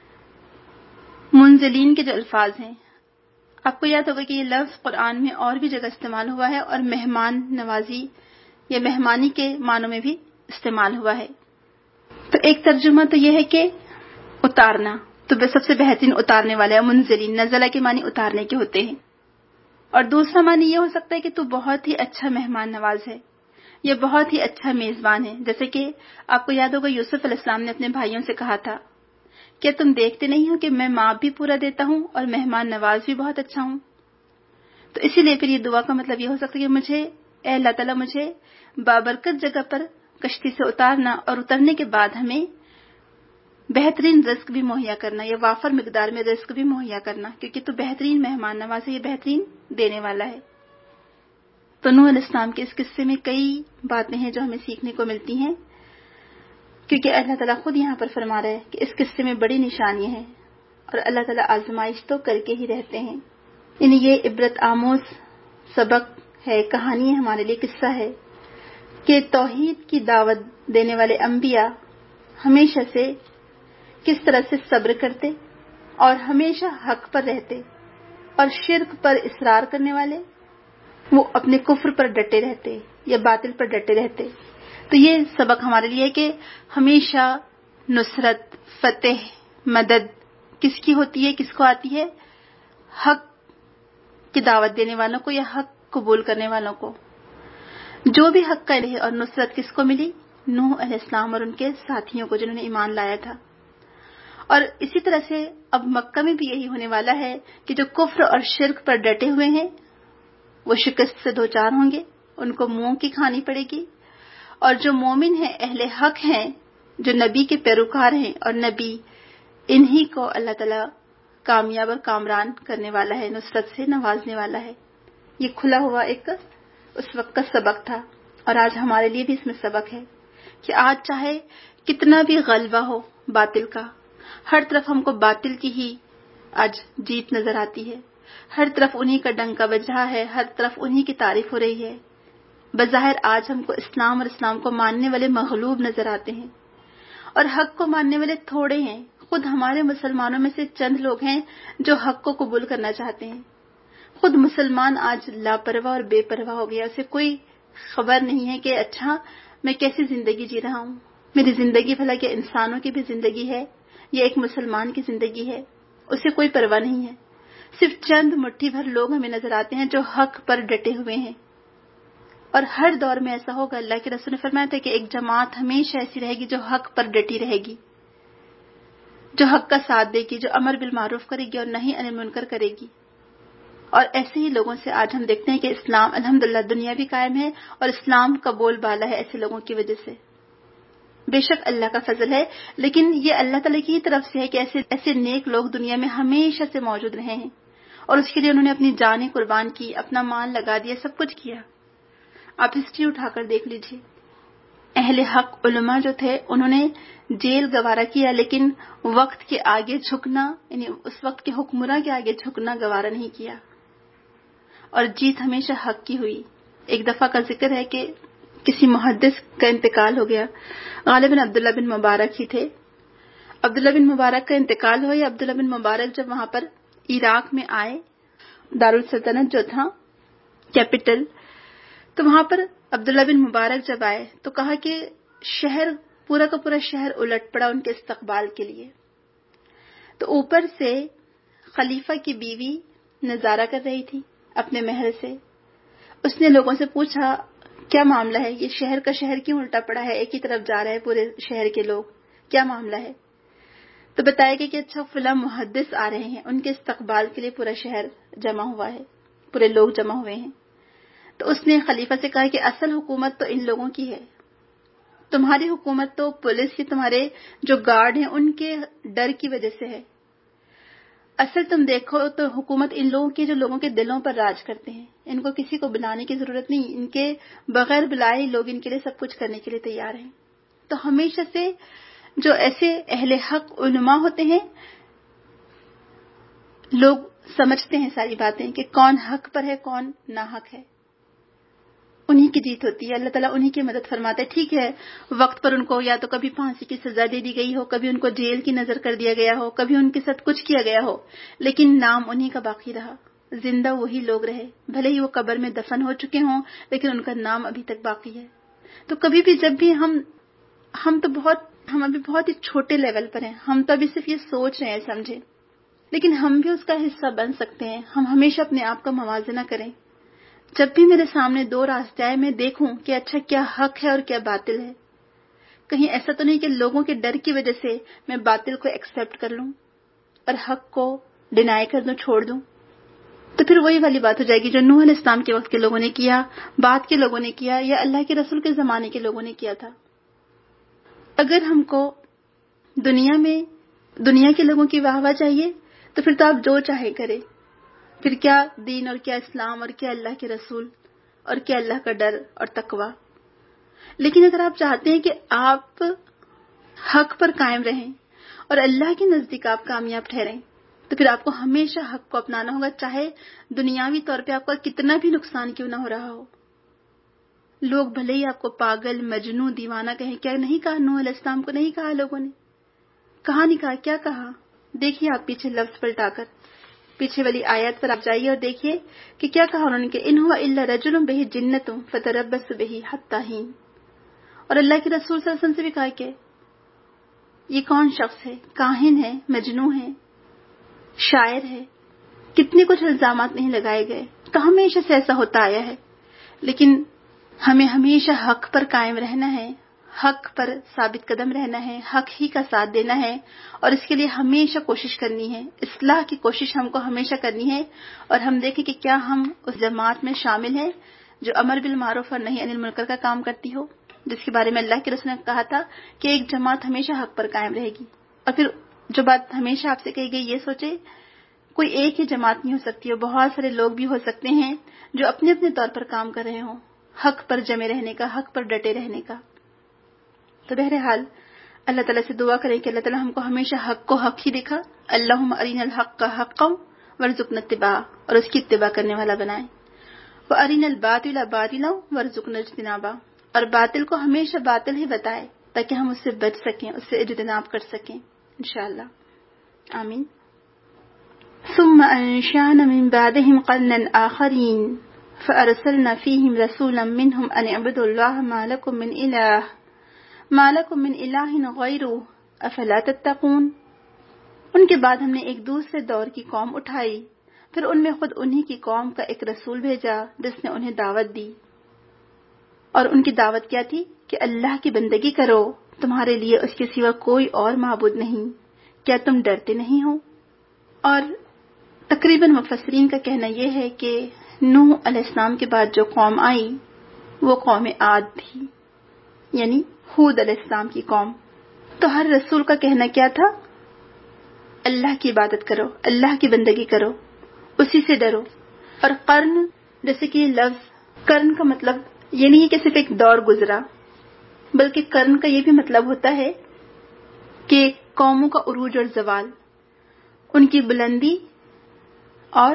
منزلین کے جو الفاظ ہیں، آپ کو یاد ہوگا کہ یہ لفظ قرآن میں اور بھی جگہ استعمال ہوا ہے اور مہمان نوازی یا مہمانی کے معنوں میں بھی استعمال ہوا ہے. تو ایک ترجمہ تو یہ ہے کہ اتارنا، تو سب سے بہترین اتارنے والا ہے. منزلین نزلہ کے معنی اتارنے کے ہوتے ہیں. اور دوسرا معنی یہ ہو سکتا ہے کہ تو بہت ہی اچھا مہمان نواز ہے یا بہت ہی اچھا میزبان ہے. جیسے کہ آپ کو یاد ہوگا یوسف علیہ السلام نے اپنے بھائیوں سے کہا تھا کیا تم دیکھتے نہیں ہو کہ میں ماں بھی پورا دیتا ہوں اور مہمان نواز بھی بہت اچھا ہوں. تو اسی لیے پھر یہ دعا کا مطلب یہ ہو سکتا ہے کہ مجھے اے اللہ تعالیٰ مجھے بابرکت جگہ پر کشتی سے اتارنا اور اترنے کے بعد ہمیں بہترین رزق بھی مہیا کرنا یا وافر مقدار میں رزق بھی مہیا کرنا، کیونکہ تو بہترین مہمان نواز ہے، یہ بہترین دینے والا ہے. تو نوح علیہ السلام کے اس قصے میں کئی باتیں ہیں جو ہمیں سیکھنے کو ملتی ہیں، کیونکہ اللہ تعالیٰ خود یہاں پر فرما رہا ہے کہ اس قصے میں بڑی نشانیاں ہیں اور اللہ تعالیٰ آزمائش تو کر کے ہی رہتے ہیں. یعنی یہ عبرت آموز سبق ہے، کہانی ہے ہمارے لیے، قصہ ہے کہ توحید کی دعوت دینے والے انبیاء ہمیشہ سے کس طرح سے صبر کرتے اور ہمیشہ حق پر رہتے، اور شرک پر اصرار کرنے والے وہ اپنے کفر پر ڈٹے رہتے یا باطل پر ڈٹے رہتے. تو یہ سبق ہمارے لیے ہے کہ ہمیشہ نصرت، فتح، مدد کس کی ہوتی ہے، کس کو آتی ہے؟ حق کی دعوت دینے والوں کو یا حق قبول کرنے والوں کو. جو بھی حق کا رہے. اور نصرت کس کو ملی؟ نوح علیہ السلام اور ان کے ساتھیوں کو جنہوں نے ایمان لایا تھا. اور اسی طرح سے اب مکہ میں بھی یہی ہونے والا ہے کہ جو کفر اور شرک پر ڈٹے ہوئے ہیں وہ شکست سے دوچار ہوں گے، ان کو منہ کی کھانی پڑے گی. اور جو مومن ہیں، اہل حق ہیں، جو نبی کے پیروکار ہیں، اور نبی انہی کو اللہ تعالیٰ کامیاب اور کامران کرنے والا ہے، نصرت سے نوازنے والا ہے. یہ کھلا ہوا ایک اس وقت کا سبق تھا اور آج ہمارے لیے بھی اس میں سبق ہے کہ آج چاہے کتنا بھی غلبہ ہو باطل کا، ہر طرف ہم کو باطل کی ہی آج جیت نظر آتی ہے، ہر طرف انہی کا ڈنکا بج رہا ہے، ہر طرف انہی کی تعریف ہو رہی ہے. بظاہر آج ہم کو اسلام اور اسلام کو ماننے والے مغلوب نظر آتے ہیں اور حق کو ماننے والے تھوڑے ہیں، خود ہمارے مسلمانوں میں سے چند لوگ ہیں جو حق کو قبول کرنا چاہتے ہیں. خود مسلمان آج لاپرواہ اور بے پرواہ ہو گیا. اسے کوئی خبر نہیں ہے کہ اچھا میں کیسی زندگی جی رہا ہوں, میری زندگی بھلا کہ انسانوں کی بھی زندگی ہے یا ایک مسلمان کی زندگی ہے, اسے کوئی پرواہ نہیں ہے. صرف چند مٹھی بھر لوگ ہمیں نظر آتے ہیں جو حق پر ڈٹے ہوئے ہیں, اور ہر دور میں ایسا ہوگا. اللہ کے رسول نے فرمایا تھا کہ ایک جماعت ہمیشہ ایسی رہے گی جو حق پر ڈٹی رہے گی, جو حق کا ساتھ دے گی, جو امر بالمعروف کرے گی اور نہی عن المنکر کرے گی. اور ایسے ہی لوگوں سے آج ہم دیکھتے ہیں کہ اسلام الحمدللہ دنیا بھی قائم ہے اور اسلام کا بول بالا ہے ایسے لوگوں کی وجہ سے. بے شک اللہ کا فضل ہے, لیکن یہ اللہ تعالیٰ کی طرف سے ہے کہ ایسے نیک لوگ دنیا میں ہمیشہ سے موجود رہے ہیں, اور اس کے لیے انہوں نے اپنی جانیں قربان کی, اپنا مال لگا دیا, سب کچھ کیا. آپ ہسٹری اٹھا کر دیکھ لیجیے. اہل حق علماء جو تھے انہوں نے جیل گوارا کیا, لیکن وقت کے آگے جھکنا, یعنی اس وقت کے حکمراں کے آگے جھکنا گوارا نہیں کیا, اور جیت ہمیشہ حق کی ہوئی. ایک دفعہ کا ذکر ہے کہ کسی محدث کا انتقال ہو گیا, غالباً عبداللہ بن مبارک ہی تھے. عبداللہ بن مبارک کا انتقال ہوا. یا عبداللہ بن مبارک جب وہاں پر عراق میں آئے, دارالسلطنت جو تھا کیپٹل, تو وہاں پر عبداللہ بن مبارک جب آئے تو کہا کہ شہر پورا کا پورا شہر الٹ پڑا ان کے استقبال کے لیے. تو اوپر سے خلیفہ کی بیوی نظارہ کر رہی تھی اپنے محل سے. اس نے لوگوں سے پوچھا کیا معاملہ ہے, یہ شہر کا شہر کیوں الٹا پڑا ہے, ایک ہی طرف جا رہے ہیں پورے شہر کے لوگ, کیا معاملہ ہے؟ تو بتایا گیا کہ اچھا فلاں محدث آ رہے ہیں, ان کے استقبال کے لیے پورا شہر جمع ہوا ہے, پورے لوگ جمع ہوئے ہیں. تو اس نے خلیفہ سے کہا کہ اصل حکومت تو ان لوگوں کی ہے, تمہاری حکومت تو پولیس کی, تمہارے جو گارڈ ہیں ان کے ڈر کی وجہ سے ہے. اصل تم دیکھو تو حکومت ان لوگوں کی جو لوگوں کے دلوں پر راج کرتے ہیں, ان کو کسی کو بلانے کی ضرورت نہیں, ان کے بغیر بلائے لوگ ان کے لیے سب کچھ کرنے کے لیے تیار ہیں. تو ہمیشہ سے جو ایسے اہل حق علماء ہوتے ہیں, لوگ سمجھتے ہیں ساری باتیں کہ کون حق پر ہے کون ناحق ہے, انہی کی جیت ہوتی ہے. اللہ تعالیٰ انہی کی مدد فرماتا ہے. ٹھیک ہے وقت پر ان کو یا تو کبھی پھانسی کی سزا دے دی گئی ہو, کبھی ان کو جیل کی نظر کر دیا گیا ہو, کبھی ان کے ساتھ کچھ کیا گیا ہو, لیکن نام انہی کا باقی رہا, زندہ وہی لوگ رہے. بھلے ہی وہ قبر میں دفن ہو چکے ہوں لیکن ان کا نام ابھی تک باقی ہے. تو کبھی بھی جب بھی ہم ابھی بہت ہی چھوٹے لیول پر ہیں, ہم تو ابھی صرف یہ سوچ رہے ہیں سمجھے, لیکن ہم بھی اس کا حصہ بن سکتے ہیں. ہم ہمیشہ اپنے آپ کا موازنہ کریں. جب بھی میرے سامنے دو راستے آئے میں دیکھوں کہ اچھا کیا حق ہے اور کیا باطل ہے. کہیں ایسا تو نہیں کہ لوگوں کے ڈر کی وجہ سے میں باطل کو ایکسپٹ کر لوں اور حق کو ڈینائی کر دوں, چھوڑ دوں. تو پھر وہی والی بات ہو جائے گی جو نوح علیہ السلام کے وقت کے لوگوں نے کیا, بعد کے لوگوں نے کیا, یا اللہ کے رسول کے زمانے کے لوگوں نے کیا تھا. اگر ہم کو دنیا کے لوگوں کی واہ واہ چاہیے تو پھر تو آپ جو چاہے کریں. پھر کیا دین اور کیا اسلام اور کیا اللہ کے رسول اور کیا اللہ کا ڈر اور تقوی. لیکن اگر آپ چاہتے ہیں کہ آپ حق پر قائم رہیں اور اللہ کے نزدیک آپ کامیاب ٹھہریں, تو پھر آپ کو ہمیشہ حق کو اپنانا ہوگا, چاہے دنیاوی طور پہ آپ کا کتنا بھی نقصان کیوں نہ ہو رہا ہو. لوگ بھلے ہی آپ کو پاگل, مجنون, دیوانہ کہیں. کیا نہیں کہا نوح علیہ السلام کو, نہیں کہا لوگوں نے, کہاں نہیں کہا, کیا کہا. دیکھیے آپ پیچھے لفظ پلٹا کر پیچھے والی آیت پر آپ جائیے اور دیکھیے کہ کیا کہا انہوں نے, کہ ان ہوا الا رجل بہ جنۃ فتربصوا بہ حتی حین. اور اللہ کے رسول صلی اللہ علیہ وسلم سے بھی کہا کہ یہ کون شخص ہے, کاہن ہے, مجنون ہے, شاعر ہے, کتنے کچھ الزامات نہیں لگائے گئے. تو ہمیشہ سے ایسا ہوتا آیا ہے. لیکن ہمیں ہمیشہ حق پر قائم رہنا ہے, حق پر ثابت قدم رہنا ہے, حق ہی کا ساتھ دینا ہے, اور اس کے لیے ہمیشہ کوشش کرنی ہے. اصلاح کی کوشش ہم کو ہمیشہ کرنی ہے. اور ہم دیکھیں کہ کیا ہم اس جماعت میں شامل ہیں جو امر بالمعروف اور نہی عن المنکر کا کام کرتی ہو, جس کے بارے میں اللہ کے رسول نے کہا تھا کہ ایک جماعت ہمیشہ حق پر قائم رہے گی. اور پھر جو بات ہمیشہ آپ سے کہی گئی, یہ سوچے کوئی ایک ہی جماعت نہیں ہو سکتی, اور بہت سارے لوگ بھی ہو سکتے ہیں جو اپنے اپنے طور پر کام کر رہے ہوں, حق پر جمے رہنے کا, حق پر ڈٹے رہنے کا. تو بہرحال اللہ تعالیٰ سے دعا کریں کہ اللہ تعالیٰ ہم کو ہمیشہ حق کو حق ہی دکھا. اللہم ارنا الحق حقا وارزقنا اتباعہ, اور اس کی اتباع کرنے والا بنائے. وارنا الباطل باطلا وارزقنا اجتنابہ, اور باطل کو ہمیشہ باطل ہی بتائے تاکہ ہم اس سے بچ سکیں, اس سے اجتناب کر سکیں انشاءاللہ. آمین. ثم انشأنا من بعدهم قرنا آخرين فأرسلنا فيهم رسولا منهم أن اعبدوا الله ما لكم من إله غيره أفلا تتقون. ان کے بعد ہم نے ایک دوسرے دور کی قوم اٹھائی، پھر ان میں خود انہی کی قوم کا ایک رسول بھیجا جس نے انہیں دعوت دی، اور ان کی دعوت کیا تھی کہ اللہ کی بندگی کرو، تمہارے لیے اس کے سوا کوئی اور معبود نہیں، کیا تم ڈرتے نہیں ہو؟ اور تقریباً مفسرین کا کہنا یہ ہے کہ نوح علیہ السلام کے بعد جو قوم آئی وہ قوم عاد تھی، یعنی ہود علیہ السلام کی قوم. تو ہر رسول کا کہنا کیا تھا؟ اللہ کی عبادت کرو، اللہ کی بندگی کرو، اسی سے ڈرو. اور قرن، جیسے کہ لفظ قرن کا مطلب یہ نہیں ہے کہ صرف ایک دور گزرا، بلکہ قرن کا یہ بھی مطلب ہوتا ہے کہ قوموں کا عروج اور زوال، ان کی بلندی، اور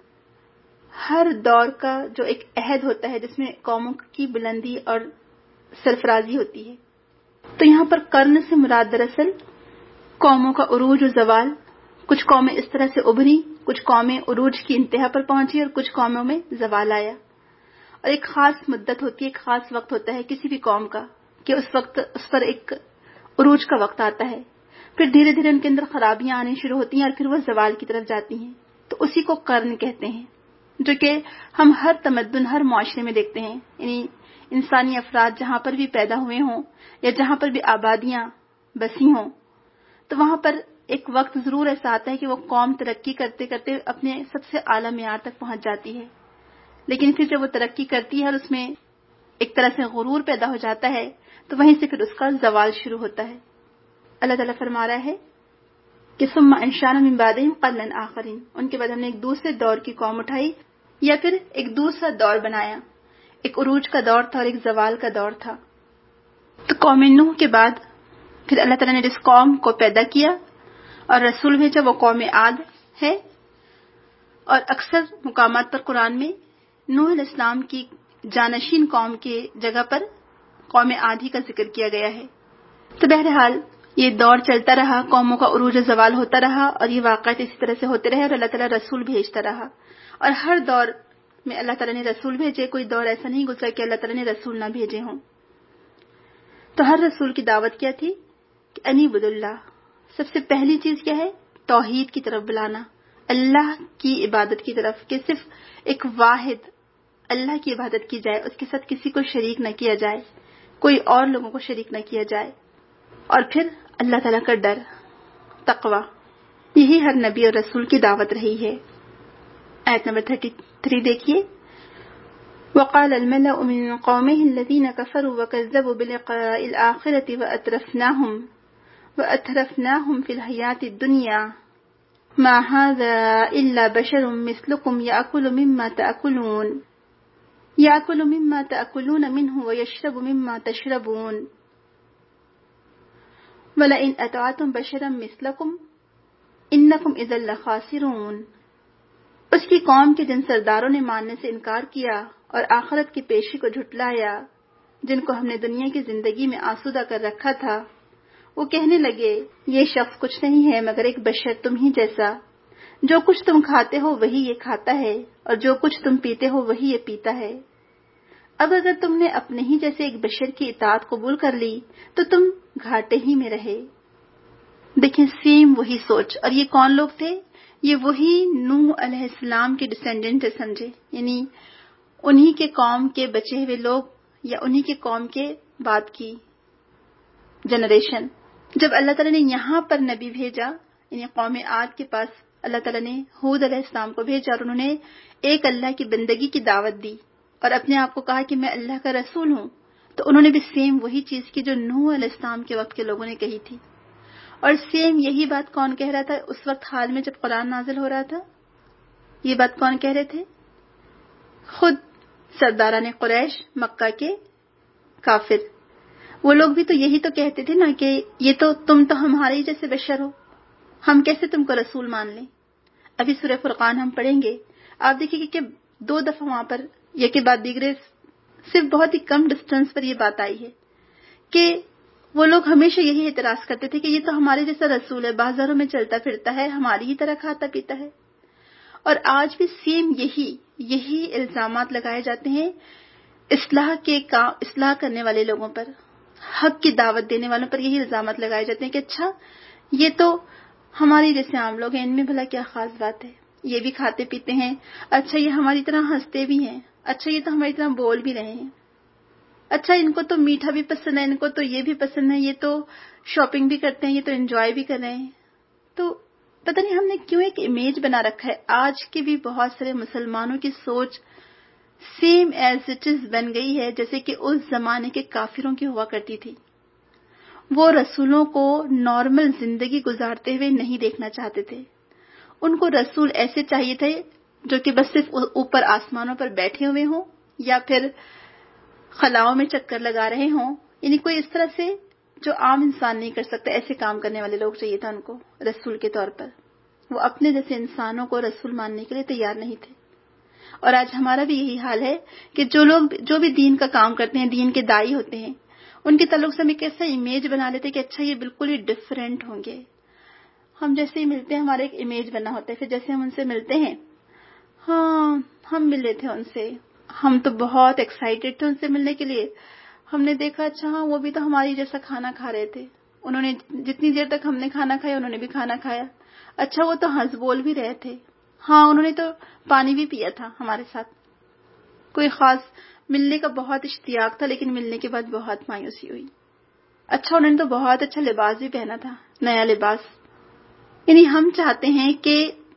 ہر دور کا جو ایک عہد ہوتا ہے جس میں قوموں کی بلندی اور سرفرازی ہوتی ہے. تو یہاں پر قرن سے مراد دراصل قوموں کا عروج و زوال. کچھ قومیں اس طرح سے ابھری، کچھ قومیں عروج کی انتہا پر پہنچی اور کچھ قوموں میں زوال آیا. اور ایک خاص مدت ہوتی ہے، ایک خاص وقت ہوتا ہے کسی بھی قوم کا کہ اس وقت اس پر ایک عروج کا وقت آتا ہے، پھر دھیرے دھیرے ان کے اندر خرابیاں آنی شروع ہوتی ہیں اور پھر وہ زوال کی طرف جاتی ہیں. تو اسی کو قرن کہتے ہیں، جو کہ ہم ہر تمدن، ہر معاشرے میں دیکھتے ہیں. یعنی انسانی افراد جہاں پر بھی پیدا ہوئے ہوں یا جہاں پر بھی آبادیاں بسی ہوں، تو وہاں پر ایک وقت ضرور ایسا آتا ہے کہ وہ قوم ترقی کرتے کرتے اپنے سب سے اعلیٰ معیار تک پہنچ جاتی ہے، لیکن پھر جب وہ ترقی کرتی ہے اور اس میں ایک طرح سے غرور پیدا ہو جاتا ہے تو وہیں سے پھر اس کا زوال شروع ہوتا ہے. اللہ تعالیٰ فرما رہا ہے کہ ثم انشأنا من بعدهم قرنا آخرین، ان کے بعد ہم نے ایک دوسرے دور کی قوم اٹھائی یا پھر ایک دوسرا دور بنایا. ایک عروج کا دور تھا اور ایک زوال کا دور تھا. تو قوم نوح کے بعد پھر اللہ تعالیٰ نے جس قوم کو پیدا کیا اور رسول بھیجا وہ قوم عاد ہے. اور اکثر مقامات پر قرآن میں نوح علیہ السلام کی جانشین قوم کی جگہ پر قوم عاد ہی کا ذکر کیا گیا ہے. تو بہرحال یہ دور چلتا رہا، قوموں کا عروج و زوال ہوتا رہا، اور یہ واقعات اسی طرح سے ہوتے رہے، اور اللہ تعالیٰ رسول بھیجتا رہا. اور ہر دور میں اللہ تعالیٰ نے رسول بھیجے، کوئی دور ایسا نہیں گزرا کہ اللہ تعالیٰ نے رسول نہ بھیجے ہوں. تو ہر رسول کی دعوت کیا تھی کہ انی عبد اللہ. سب سے پہلی چیز کیا ہے؟ توحید کی طرف بلانا، اللہ کی عبادت کی طرف، کہ صرف ایک واحد اللہ کی عبادت کی جائے، اس کے ساتھ کسی کو شریک نہ کیا جائے، کوئی اور لوگوں کو شریک نہ کیا جائے. اور پھر اللہ تعالیٰ کا ڈر، تقوی، یہی ہر نبی اور رسول کی دعوت رہی ہے. آیت نمبر 33 دیکھیے. وقال الملأ من قومه الذين كفروا وكذبوا بلقاء الآخرة وأترفناهم في الحياة الدنيا ما هذا إلا بشر مثلكم يأكل مما تأكلون منه ويشرب مما تشربون وَلَئِنْ أَطَعْتُمْ بَشَرًا مِثْلَكُمْ إِنَّكُمْ إِذًا لَخَاسِرُونَ. اس کی قوم کے جن سرداروں نے ماننے سے انکار کیا اور آخرت کی پیشی کو جھٹلایا، جن کو ہم نے دنیا کی زندگی میں آسودہ کر رکھا تھا، وہ کہنے لگے یہ شخص کچھ نہیں ہے مگر ایک بشر تم ہی جیسا، جو کچھ تم کھاتے ہو وہی یہ کھاتا ہے اور جو کچھ تم پیتے ہو وہی یہ پیتا ہے. اب اگر تم نے اپنے ہی جیسے ایک بشر کی اطاعت قبول کر لی تو تم گھاٹے ہی میں رہے. دیکھیں سیم وہی سوچ. اور یہ کون لوگ تھے؟ یہ وہی نوح علیہ السلام کے ڈسینڈنٹ سمجھے، یعنی انہی کے قوم کے بچے ہوئے لوگ یا انہی کے قوم کے بعد کی جنریشن. جب اللہ تعالیٰ نے یہاں پر نبی بھیجا، یعنی قوم عاد کے پاس اللہ تعالیٰ نے ہود علیہ السلام کو بھیجا اور انہوں نے ایک اللہ کی بندگی کی دعوت دی اور اپنے آپ کو کہا کہ میں اللہ کا رسول ہوں، تو انہوں نے بھی سیم وہی چیز کی جو نوح علیہ السلام کے وقت کے لوگوں نے کہی تھی. اور سیم یہی بات کون کہہ رہا تھا اس وقت حال میں جب قرآن نازل ہو رہا تھا؟ یہ بات کون کہہ رہے تھے؟ خود سرداران قریش، مکہ کے کافر. وہ لوگ بھی تو یہی تو کہتے تھے نا کہ یہ تو تم تو ہمارے ہی جیسے بشر ہو، ہم کیسے تم کو رسول مان لیں. ابھی سورہ فرقان ہم پڑھیں گے، آپ دیکھیں گے کہ 2 دفعہ وہاں پر یہ کے بعد دیگرے صرف بہت ہی کم ڈسٹنس پر یہ بات آئی ہے کہ وہ لوگ ہمیشہ یہی اعتراض کرتے تھے کہ یہ تو ہمارے جیسا رسول ہے، بازاروں میں چلتا پھرتا ہے، ہماری ہی طرح کھاتا پیتا ہے. اور آج بھی سیم یہی الزامات لگائے جاتے ہیں اصلاح کرنے والے لوگوں پر، حق کی دعوت دینے والوں پر یہی الزامات لگائے جاتے ہیں کہ اچھا یہ تو ہماری جیسے عام لوگ ہیں، ان میں بھلا کیا خاص بات ہے، یہ بھی کھاتے پیتے ہیں، اچھا یہ ہماری طرح ہنستے بھی ہیں، اچھا یہ تو ہماری طرح بول بھی رہے ہیں، اچھا ان کو تو میٹھا بھی پسند ہے، ان کو تو یہ بھی پسند ہے، یہ تو شاپنگ بھی کرتے ہیں، یہ تو انجوائے بھی کر رہے ہیں. تو پتہ نہیں ہم نے کیوں ایک امیج بنا رکھا ہے. آج کے بھی بہت سارے مسلمانوں کی سوچ سیم ایز اٹ از بن گئی ہے جیسے کہ اس زمانے کے کافروں کی ہوا کرتی تھی. وہ رسولوں کو نارمل زندگی گزارتے ہوئے نہیں دیکھنا چاہتے تھے. ان کو رسول ایسے چاہیے تھے جو کہ بس صرف اوپر آسمانوں پر بیٹھے ہوئے ہوں یا پھر خلاؤں میں چکر لگا رہے ہوں، یعنی کوئی اس طرح سے جو عام انسان نہیں کر سکتا، ایسے کام کرنے والے لوگ چاہیے تھا ان کو رسول کے طور پر. وہ اپنے جیسے انسانوں کو رسول ماننے کے لیے تیار نہیں تھے. اور آج ہمارا بھی یہی حال ہے کہ جو بھی دین کا کام کرتے ہیں، دین کے داعی ہوتے ہیں، ان کے تعلق سے ہم ایک ایسا امیج بنا لیتے ہیں کہ اچھا یہ بالکل ہی ڈفرینٹ ہوں گے. ہم جیسے ہی ملتے ہیں ہمارا ایک امیج بنا ہوتا ہے، پھر جیسے ہم ان سے ملتے ہیں، ہاں ہم ملے تھے ان سے، ہم تو بہت ایکسائٹیڈ تھے ان سے ملنے کے لیے. ہم نے دیکھا اچھا ہاں وہ بھی تو ہماری جیسا کھانا کھا رہے تھے، انہوں نے جتنی دیر تک ہم نے کھانا کھایا انہوں نے بھی کھانا کھایا. اچھا وہ تو ہنس بول بھی رہے تھے، ہاں انہوں نے تو پانی بھی پیا تھا ہمارے ساتھ. کوئی خاص ملنے کا بہت اشتیاق تھا لیکن ملنے کے بعد بہت مایوسی ہوئی. اچھا انہوں نے تو بہت اچھا لباس بھی پہنا تھا، نیا لباس. یعنی ہم چاہتے ہیں کہ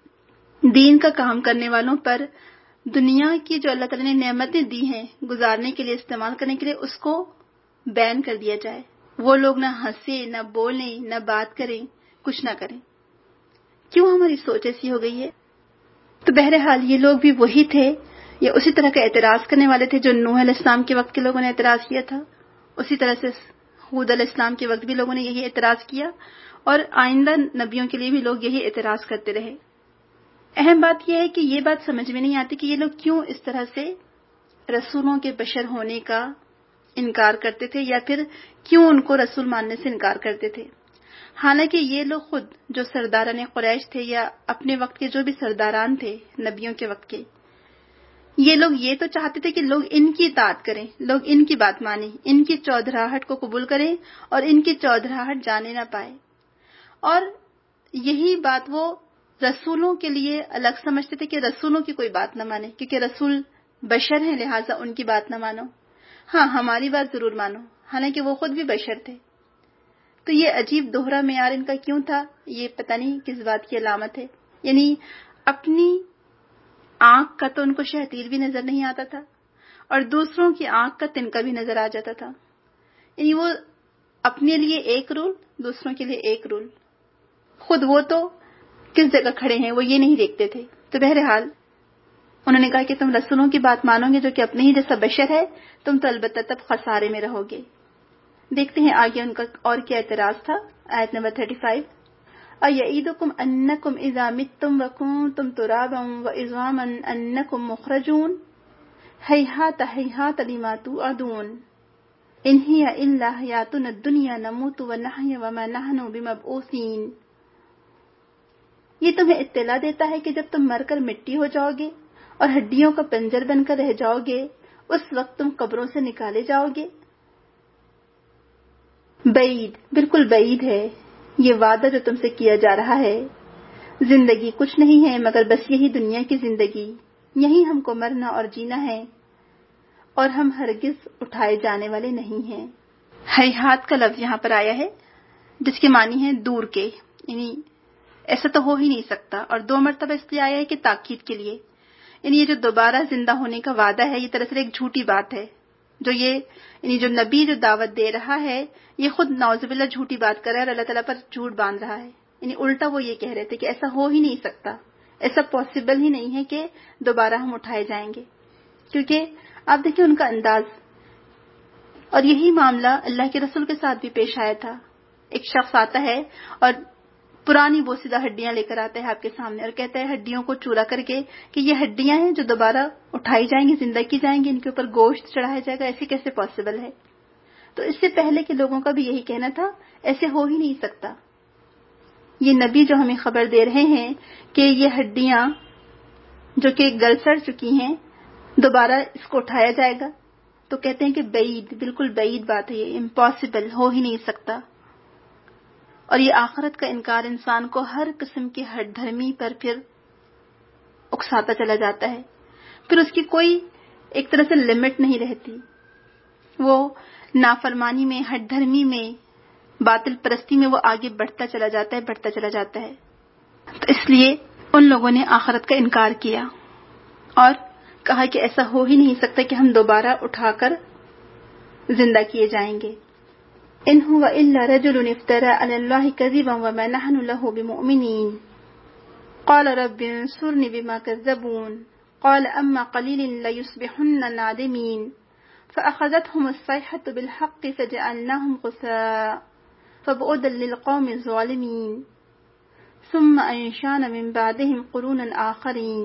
دین کا کام کرنے والوں پر دنیا کی جو اللہ تعالیٰ نے نعمتیں دی ہیں گزارنے کے لیے، استعمال کرنے کے لیے، اس کو بین کر دیا جائے. وہ لوگ نہ ہنسے، نہ بولیں، نہ بات کریں، کچھ نہ کریں. کیوں ہماری سوچ ایسی ہو گئی ہے؟ تو بہرحال یہ لوگ بھی وہی تھے یا اسی طرح کا اعتراض کرنے والے تھے جو نوح علیہ السلام کے وقت کے لوگوں نے اعتراض کیا تھا. اسی طرح سے ہود علیہ السلام کے وقت بھی لوگوں نے یہی اعتراض کیا، اور آئندہ نبیوں کے لیے بھی لوگ یہی اعتراض کرتے رہے. اہم بات یہ ہے کہ یہ بات سمجھ میں نہیں آتی کہ یہ لوگ کیوں اس طرح سے رسولوں کے بشر ہونے کا انکار کرتے تھے یا پھر کیوں ان کو رسول ماننے سے انکار کرتے تھے. حالانکہ یہ لوگ خود جو سرداران قریش تھے یا اپنے وقت کے جو بھی سرداران تھے نبیوں کے وقت کے، یہ لوگ یہ تو چاہتے تھے کہ لوگ ان کی اطاعت کریں، لوگ ان کی بات مانیں، ان کی چودراہٹ کو قبول کریں اور ان کی چودراہٹ جانے نہ پائے. اور یہی بات وہ رسولوں کے لیے الگ سمجھتے تھے کہ رسولوں کی کوئی بات نہ مانے، کیونکہ رسول بشر ہیں لہٰذا ان کی بات نہ مانو، ہاں ہماری بات ضرور مانو، حالانکہ وہ خود بھی بشر تھے. تو یہ عجیب دوہرا معیار ان کا کیوں تھا، یہ پتہ نہیں کس بات کی علامت ہے. یعنی اپنی آنکھ کا تو ان کو شہتیر بھی نظر نہیں آتا تھا اور دوسروں کی آنکھ کا تنکا بھی نظر آ جاتا تھا. یعنی وہ اپنے لیے ایک رول، دوسروں کے لیے ایک رول، خود وہ تو کس جگہ کھڑے ہیں وہ یہ نہیں دیکھتے تھے. تو بہرحال انہوں نے کہا کہ تم رسولوں کی بات مانو گے جو کہ اپنے ہی جیسا بشر ہے، تم تو البتہ تب خسارے میں رہو گے. دیکھتے ہیں آگے ان کا اور کیا اعتراض تھا. آیت نمبر 35، اَیَعِدُکُمْ أَنَّکُمْ اِذَا مِتُّمْ وَکُنتُمْ تُرَابًا وَعِظَامًا أَنَّکُمْ مُخْرَجُونَ هَیْہَاتَ هَیْہَاتَ لِمَا تُوعَدُونَ إِنْ هِیَ إِلَّا حَیَاتُنَا الدُّنْیَا نَمُوتُ وَنَحْیَا وَمَا نَحْنُ بِمَبْعُوثِینَ. یہ تمہیں اطلاع دیتا ہے کہ جب تم مر کر مٹی ہو جاؤ گے اور ہڈیوں کا پنجر بن کر رہ جاؤ گے، اس وقت تم قبروں سے نکالے جاؤ گے. بعید، بالکل بعید ہے یہ وعدہ جو تم سے کیا جا رہا ہے. زندگی کچھ نہیں ہے مگر بس یہی دنیا کی زندگی، یہی ہم کو مرنا اور جینا ہے، اور ہم ہرگز اٹھائے جانے والے نہیں ہیں. ہیہات کا لفظ یہاں پر آیا ہے جس کے معنی ہے دور کے، یعنی ایسا تو ہو ہی نہیں سکتا، اور 2 مرتبہ اس لیے آیا ہے کہ تاکید کے لیے. یعنی یہ جو دوبارہ زندہ ہونے کا وعدہ ہے یہ دراصل ایک جھوٹی بات ہے. یعنی جو نبی جو دعوت دے رہا ہے یہ خود نعوذ باللہ جھوٹی بات کر رہا ہے اور اللہ تعالیٰ پر جھوٹ باندھ رہا ہے. یعنی الٹا وہ یہ کہہ رہے تھے کہ ایسا ہو ہی نہیں سکتا، ایسا پاسبل ہی نہیں ہے کہ دوبارہ ہم اٹھائے جائیں گے. کیونکہ آپ دیکھیں ان کا انداز. اور یہی معاملہ اللہ کے رسول کے ساتھ بھی پیش آیا تھا. ایک شخص آتا ہے اور پرانی بوسیدہ ہڈیاں لے کر آتا ہے آپ کے سامنے اور کہتا ہے ہڈیوں کو چورا کر کے کہ یہ ہڈیاں ہیں جو دوبارہ اٹھائی جائیں گی، زندہ کی جائیں گی، ان کے اوپر گوشت چڑھایا جائے گا. ایسے کیسے پاسبل ہے؟ تو اس سے پہلے کے لوگوں کا بھی یہی کہنا تھا ایسے ہو ہی نہیں سکتا. یہ نبی جو ہمیں خبر دے رہے ہیں کہ یہ ہڈیاں جو کہ گل سڑ چکی ہیں دوبارہ اس کو اٹھایا جائے گا، تو کہتے ہیں کہ بعید، بالکل بعید بات ہے، یہ امپاسبل، ہو ہی نہیں سکتا. اور یہ آخرت کا انکار انسان کو ہر قسم کی ہٹ دھرمی پر پھر اکساتا چلا جاتا ہے. پھر اس کی کوئی ایک طرح سے لمٹ نہیں رہتی، وہ نافرمانی میں، ہٹ دھرمی میں، باطل پرستی میں وہ آگے بڑھتا چلا جاتا ہے. تو اس لیے ان لوگوں نے آخرت کا انکار کیا اور کہا کہ ایسا ہو ہی نہیں سکتا کہ ہم دوبارہ اٹھا کر زندہ کیے جائیں گے. ان هو الا رجل افترى على الله كذبا وما نحن له بمؤمنين قال رب انصرني بما كذبون قال اما قليل ليصبحن نادمين فاخذتهم الصيحة بالحق فجعلناهم غثاء فبعدا للقوم الظالمين ثم انشانا من بعدهم قرونا آخرين.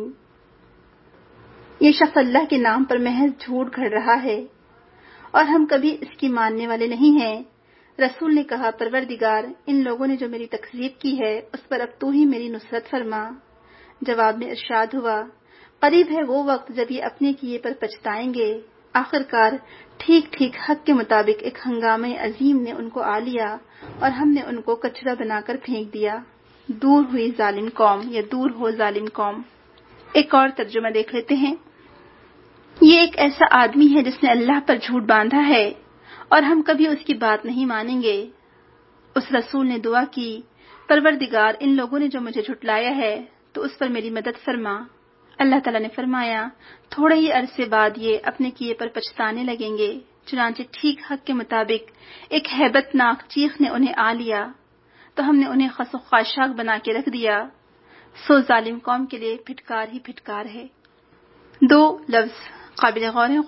یہ شخص اللہ کے نام پر محض جھوٹ گھڑ رہا ہے اور ہم کبھی اس کی ماننے والے نہیں ہیں. رسول نے کہا پروردگار ان لوگوں نے جو میری تکذیب کی ہے اس پر اب تو ہی میری نصرت فرما. جواب میں ارشاد ہوا قریب ہے وہ وقت جب یہ اپنے کیے پر پچھتائیں گے. آخرکار ٹھیک ٹھیک حق کے مطابق ایک ہنگامہ عظیم نے ان کو آ لیا اور ہم نے ان کو کچرا بنا کر پھینک دیا. دور ہوئی ظالم قوم یا دور ہو ظالم قوم. ایک اور ترجمہ دیکھ لیتے ہیں. یہ ایک ایسا آدمی ہے جس نے اللہ پر جھوٹ باندھا ہے اور ہم کبھی اس کی بات نہیں مانیں گے. اس رسول نے دعا کی پروردگار ان لوگوں نے جو مجھے جھٹلایا ہے تو اس پر میری مدد فرما. اللہ تعالیٰ نے فرمایا تھوڑے ہی عرصے بعد یہ اپنے کیے پر پچھتانے لگیں گے. چنانچہ ٹھیک حق کے مطابق ایک ہیبت ناک چیخ نے انہیں آ لیا تو ہم نے انہیں خس و خاشاک بنا کے رکھ دیا. سو ظالم قوم کے لیے پھٹکار ہی پھٹکار ہے. دو لفظ قابل غور ہیں.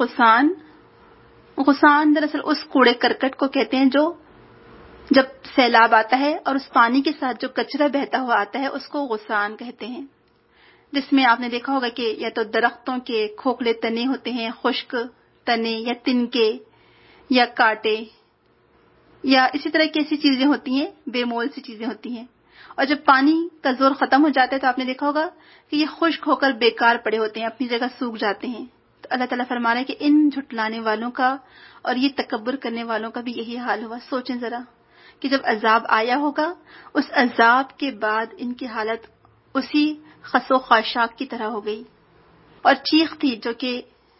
غصان دراصل اس کوڑے کرکٹ کو کہتے ہیں جو جب سیلاب آتا ہے اور اس پانی کے ساتھ جو کچرا بہتا ہوا آتا ہے اس کو غصان کہتے ہیں. جس میں آپ نے دیکھا ہوگا کہ یا تو درختوں کے کھوکھلے تنے ہوتے ہیں، خشک تنے یا تنکے یا کانٹے یا اسی طرح کی ایسی چیزیں ہوتی ہیں، بے مول سی چیزیں ہوتی ہیں. اور جب پانی کا زور ختم ہو جاتا ہے تو آپ نے دیکھا ہوگا کہ یہ خشک ہو کر بیکار پڑے ہوتے ہیں، اپنی جگہ سوکھ جاتے ہیں. تو اللہ تعالیٰ فرما رہا ہے کہ ان جھٹلانے والوں کا اور یہ تکبر کرنے والوں کا بھی یہی حال ہوا. سوچیں ذرا کہ جب عذاب آیا ہوگا اس عذاب کے بعد ان کی حالت اسی خس و خاشاک کی طرح ہو گئی. اور چیخ تھی جو کہ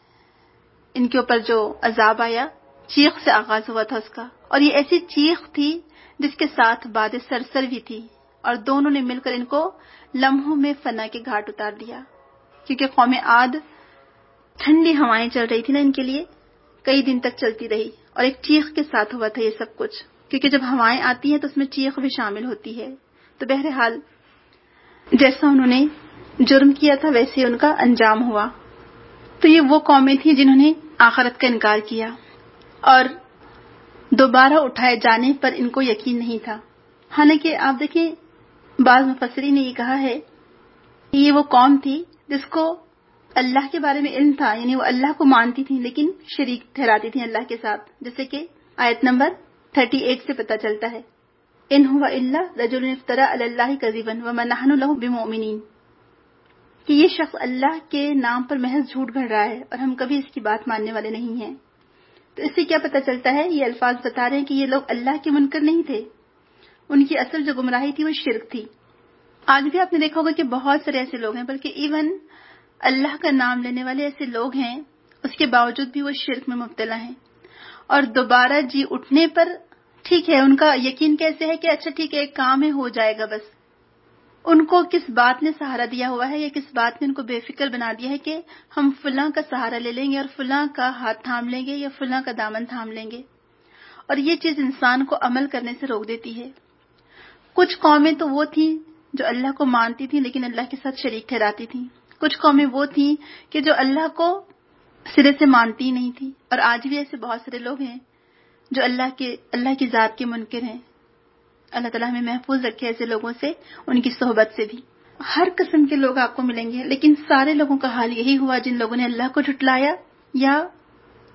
ان کے اوپر جو عذاب آیا چیخ سے آغاز ہوا تھا اس کا، اور یہ ایسی چیخ تھی جس کے ساتھ باد سرسر بھی تھی، اور دونوں نے مل کر ان کو لمحوں میں فنا کے گھاٹ اتار دیا. کیونکہ قوم عاد ٹھنڈی ہوائیں چل رہی تھی نا ان کے لیے، کئی دن تک چلتی رہی اور ایک چیخ کے ساتھ ہوا تھا یہ سب کچھ. کیونکہ جب ہوائیں آتی ہیں تو اس میں چیخ بھی شامل ہوتی ہے. تو بہرحال جیسا انہوں نے جرم کیا تھا ویسے ان کا انجام ہوا. تو یہ وہ قومیں تھیں جنہوں نے آخرت کا انکار کیا اور دوبارہ اٹھائے جانے پر ان کو یقین نہیں تھا. حالانکہ آپ دیکھیں بعض مفسرین نے یہ کہا ہے کہ یہ وہ قوم تھی جس کو اللہ کے بارے میں علم تھا، یعنی وہ اللہ کو مانتی تھی لیکن شریک ٹھہراتی تھیں اللہ کے ساتھ، جیسے کہ آیت نمبر 38 سے پتہ چلتا ہے ان هو الا رجل افترى على الله كذبا وما نحن له بمؤمنين، کہ یہ شخص اللہ کے نام پر محض جھوٹ گھڑ رہا ہے اور ہم کبھی اس کی بات ماننے والے نہیں ہیں. تو اس سے کیا پتہ چلتا ہے؟ یہ الفاظ بتا رہے ہیں کہ یہ لوگ اللہ کے منکر نہیں تھے، ان کی اصل جو گمراہی تھی وہ شرک تھی. آج بھی آپ نے دیکھا ہوگا کہ بہت سارے ایسے لوگ ہیں، بلکہ ایون اللہ کا نام لینے والے ایسے لوگ ہیں اس کے باوجود بھی وہ شرک میں مبتلا ہیں. اور دوبارہ جی اٹھنے پر ٹھیک ہے ان کا یقین کیسے ہے کہ اچھا ٹھیک ہے ایک کام ہے ہو جائے گا، بس ان کو کس بات نے سہارا دیا ہوا ہے یا کس بات نے ان کو بے فکر بنا دیا ہے کہ ہم فلاں کا سہارا لے لیں گے اور فلاں کا ہاتھ تھام لیں گے یا فلاں کا دامن تھام لیں گے. اور یہ چیز انسان کو عمل کرنے سے روک دیتی ہے. کچھ قومیں تو وہ تھیں جو اللہ کو مانتی تھیں لیکن اللہ کے ساتھ شریک ٹھہراتی تھیں. کچھ قومیں وہ تھیں کہ جو اللہ کو سرے سے مانتی ہی نہیں تھی. اور آج بھی ایسے بہت سارے لوگ ہیں جو اللہ کی ذات کے منکر ہیں. اللہ تعالیٰ ہمیں محفوظ رکھے ایسے لوگوں سے، ان کی صحبت سے بھی. ہر قسم کے لوگ آپ کو ملیں گے لیکن سارے لوگوں کا حال یہی ہوا جن لوگوں نے اللہ کو جھٹلایا یا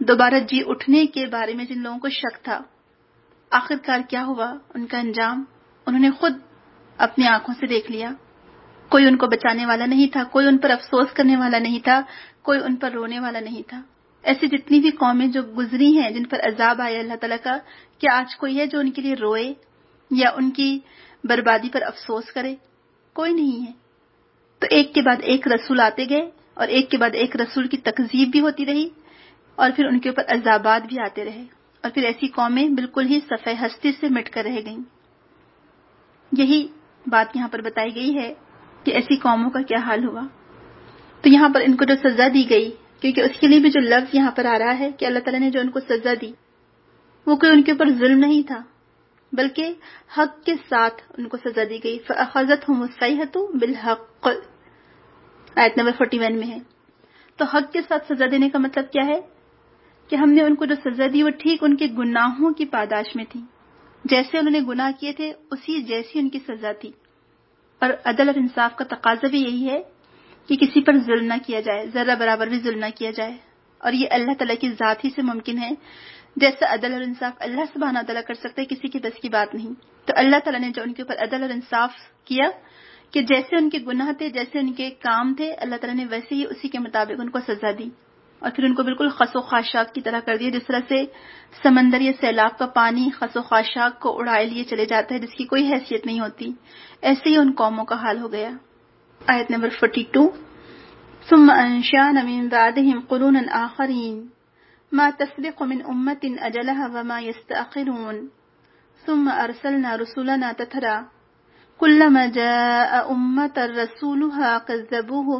دوبارہ جی اٹھنے کے بارے میں جن لوگوں کو شک تھا، آخرکار کیا ہوا؟ ان کا انجام انہوں نے خود اپنی آنکھوں سے دیکھ لیا. کوئی ان کو بچانے والا نہیں تھا، کوئی ان پر افسوس کرنے والا نہیں تھا، کوئی ان پر رونے والا نہیں تھا. ایسی جتنی بھی قومیں جو گزری ہیں، جن پر عذاب آیا اللہ تعالیٰ کا، کیا آج کوئی ہے جو ان کے لیے روئے یا ان کی بربادی پر افسوس کرے؟ کوئی نہیں ہے. تو ایک کے بعد ایک رسول آتے گئے اور ایک کے بعد ایک رسول کی تکذیب بھی ہوتی رہی اور پھر ان کے اوپر عذابات بھی آتے رہے اور پھر ایسی قومیں بالکل ہی صفحہ ہستی سے مٹ کر رہ گئیں. یہی بات یہاں پر بتائی گئی ہے کہ ایسی قوموں کا کیا حال ہوا. تو یہاں پر ان کو جو سزا دی گئی، کیونکہ اس کے لیے بھی جو لفظ یہاں پر آ رہا ہے کہ اللہ تعالیٰ نے جو ان کو سزا دی وہ کوئی ان کے اوپر ظلم نہیں تھا، بلکہ حق کے ساتھ ان کو سزا دی گئی. فَأَخَذَتْهُمُ الصَّيْحَةُ بِالْحَقِّ، آیت نمبر 41 میں ہے. تو حق کے ساتھ سزا دینے کا مطلب کیا ہے؟ کہ ہم نے ان کو جو سزا دی وہ ٹھیک ان کے گناہوں کی پاداش میں تھی. جیسے انہوں نے گناہ کیے تھے اسی جیسی ان کی سزا تھی. اور عدل اور انصاف کا تقاضا بھی یہی ہے کہ کسی پر ظلم نہ کیا جائے، ذرہ برابر بھی ظلم نہ کیا جائے. اور یہ اللہ تعالیٰ کی ذات ہی سے ممکن ہے. جیسا عدل اور انصاف اللہ سبحانہ تعالیٰ کر سکتا ہے، کسی کی بس کی بات نہیں. تو اللہ تعالیٰ نے جو ان کے اوپر عدل اور انصاف کیا کہ جیسے ان کے گناہ تھے، جیسے ان کے کام تھے، اللہ تعالیٰ نے ویسے ہی اسی کے مطابق ان کو سزا دی اور پھر ان کو بالکل خس و خاشاک کی طرح کر دیا. جس طرح سے سمندر یا سیلاب کا پانی خس و خاشاک کو اڑائے لیے چلے جاتا ہے جس کی کوئی حیثیت نہیں ہوتی، ایسے ہی ان قوموں کا حال ہو گیا. آیت نمبر 42، ثم انشأنا من بعدهم قرونا آخرین ما تسبق من أمة أجلها وما يستأخرون ثم أرسلنا رسلنا تترى كلما جاء أمة رسولها كذبوه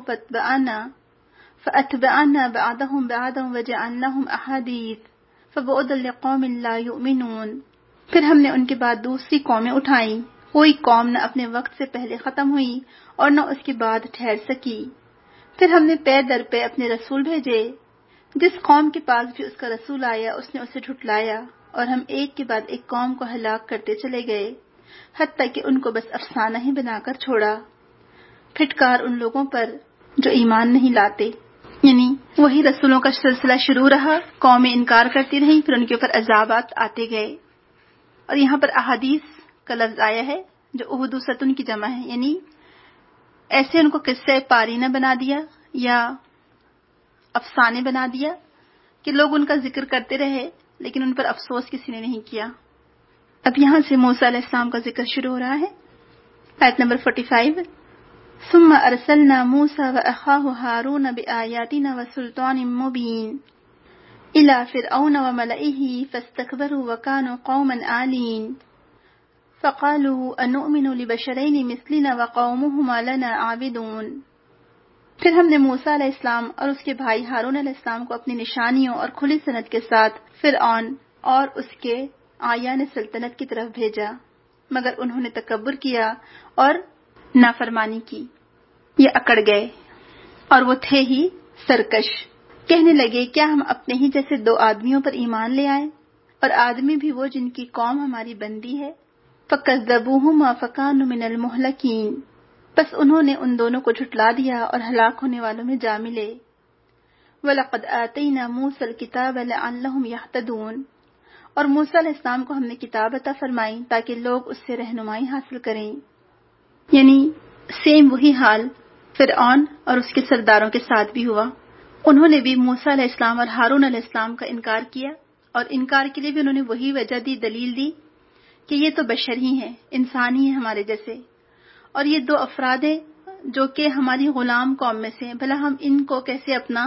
فأتبعنا بعضهم بعضا وجعلناهم أحاديث فبعدا لقوم لا يؤمنون. پھر ہم نے ان کے بعد دوسری قومیں اٹھائیں، کوئی قوم نہ اپنے وقت سے پہلے ختم ہوئی اور نہ اس کے بعد ٹھہر سکی. پھر ہم نے پے در پے اپنے رسول بھیجے، جس قوم کے پاس بھی اس کا رسول آیا اس نے اسے جھٹلایا، اور ہم ایک کے بعد ایک قوم کو ہلاک کرتے چلے گئے حتیٰ کہ ان کو بس افسانہ ہی بنا کر چھوڑا. پھٹکار ان لوگوں پر جو ایمان نہیں لاتے، یعنی وہی رسولوں کا سلسلہ شروع رہا، قومیں انکار کرتی رہیں، پھر ان کے اوپر عذابات آتے گئے. اور یہاں پر احادیث کا لفظ آیا ہے جو احدوثتن کی جمع ہے، یعنی ایسے ان کو قصے پاری نہ بنا دیا یا افسانے بنا دیا کہ لوگ ان کا ذکر کرتے رہے لیکن ان پر افسوس کسی نے نہیں کیا. اب یہاں سے موسیٰ علیہ السلام کا ذکر شروع ہو رہا ہے. آیت نمبر 45، ثم ارسلنا موسیٰ واخاہ ہارون بآیاتنا وسلطان مبین الى فرعون وملئه فاستكبروا وكانوا قوما عالین فقالوا انؤمن لبشرین مثلنا وقومهما لنا عابدون. پھر ہم نے موسیٰ علیہ السلام اور اس کے بھائی ہارون علیہ السلام کو اپنی نشانیوں اور کھلی سند کے ساتھ فرعون اور اس کے آیان سلطنت کی طرف بھیجا، مگر انہوں نے تکبر کیا اور نافرمانی کی، یہ اکڑ گئے اور وہ تھے ہی سرکش. کہنے لگے کیا ہم اپنے ہی جیسے دو آدمیوں پر ایمان لے آئیں، اور آدمی بھی وہ جن کی قوم ہماری بندی ہے. فَكَذَّبُوهُمَا فَكَانُوا مِنَ الْمُهْلَكِينَ، بس انہوں نے ان دونوں کو جھٹلا دیا اور ہلاک ہونے والوں میں جا ملے. وَلَقَدْ آتَيْنَا مُوسَى الْكِتَابَ لَعَلَّهُمْ يَهْتَدُونَ، اور موسیٰ علیہ السلام کو ہم نے کتاب عطا فرمائی تاکہ لوگ اس سے رہنمائی حاصل کریں. یعنی سیم وہی حال فرعون اور اس کے سرداروں کے ساتھ بھی ہوا. انہوں نے بھی موسیٰ علیہ السلام اور ہارون علیہ السلام کا انکار کیا، اور انکار کے لیے بھی انہوں نے وہی وجہ دی، دلیل دی کہ یہ تو بشر ہی ہیں، انسان ہی ہیں ہمارے جیسے، اور یہ دو افراد ہیں جو کہ ہماری غلام قوم میں سے ہیں، بھلا ہم ان کو کیسے اپنا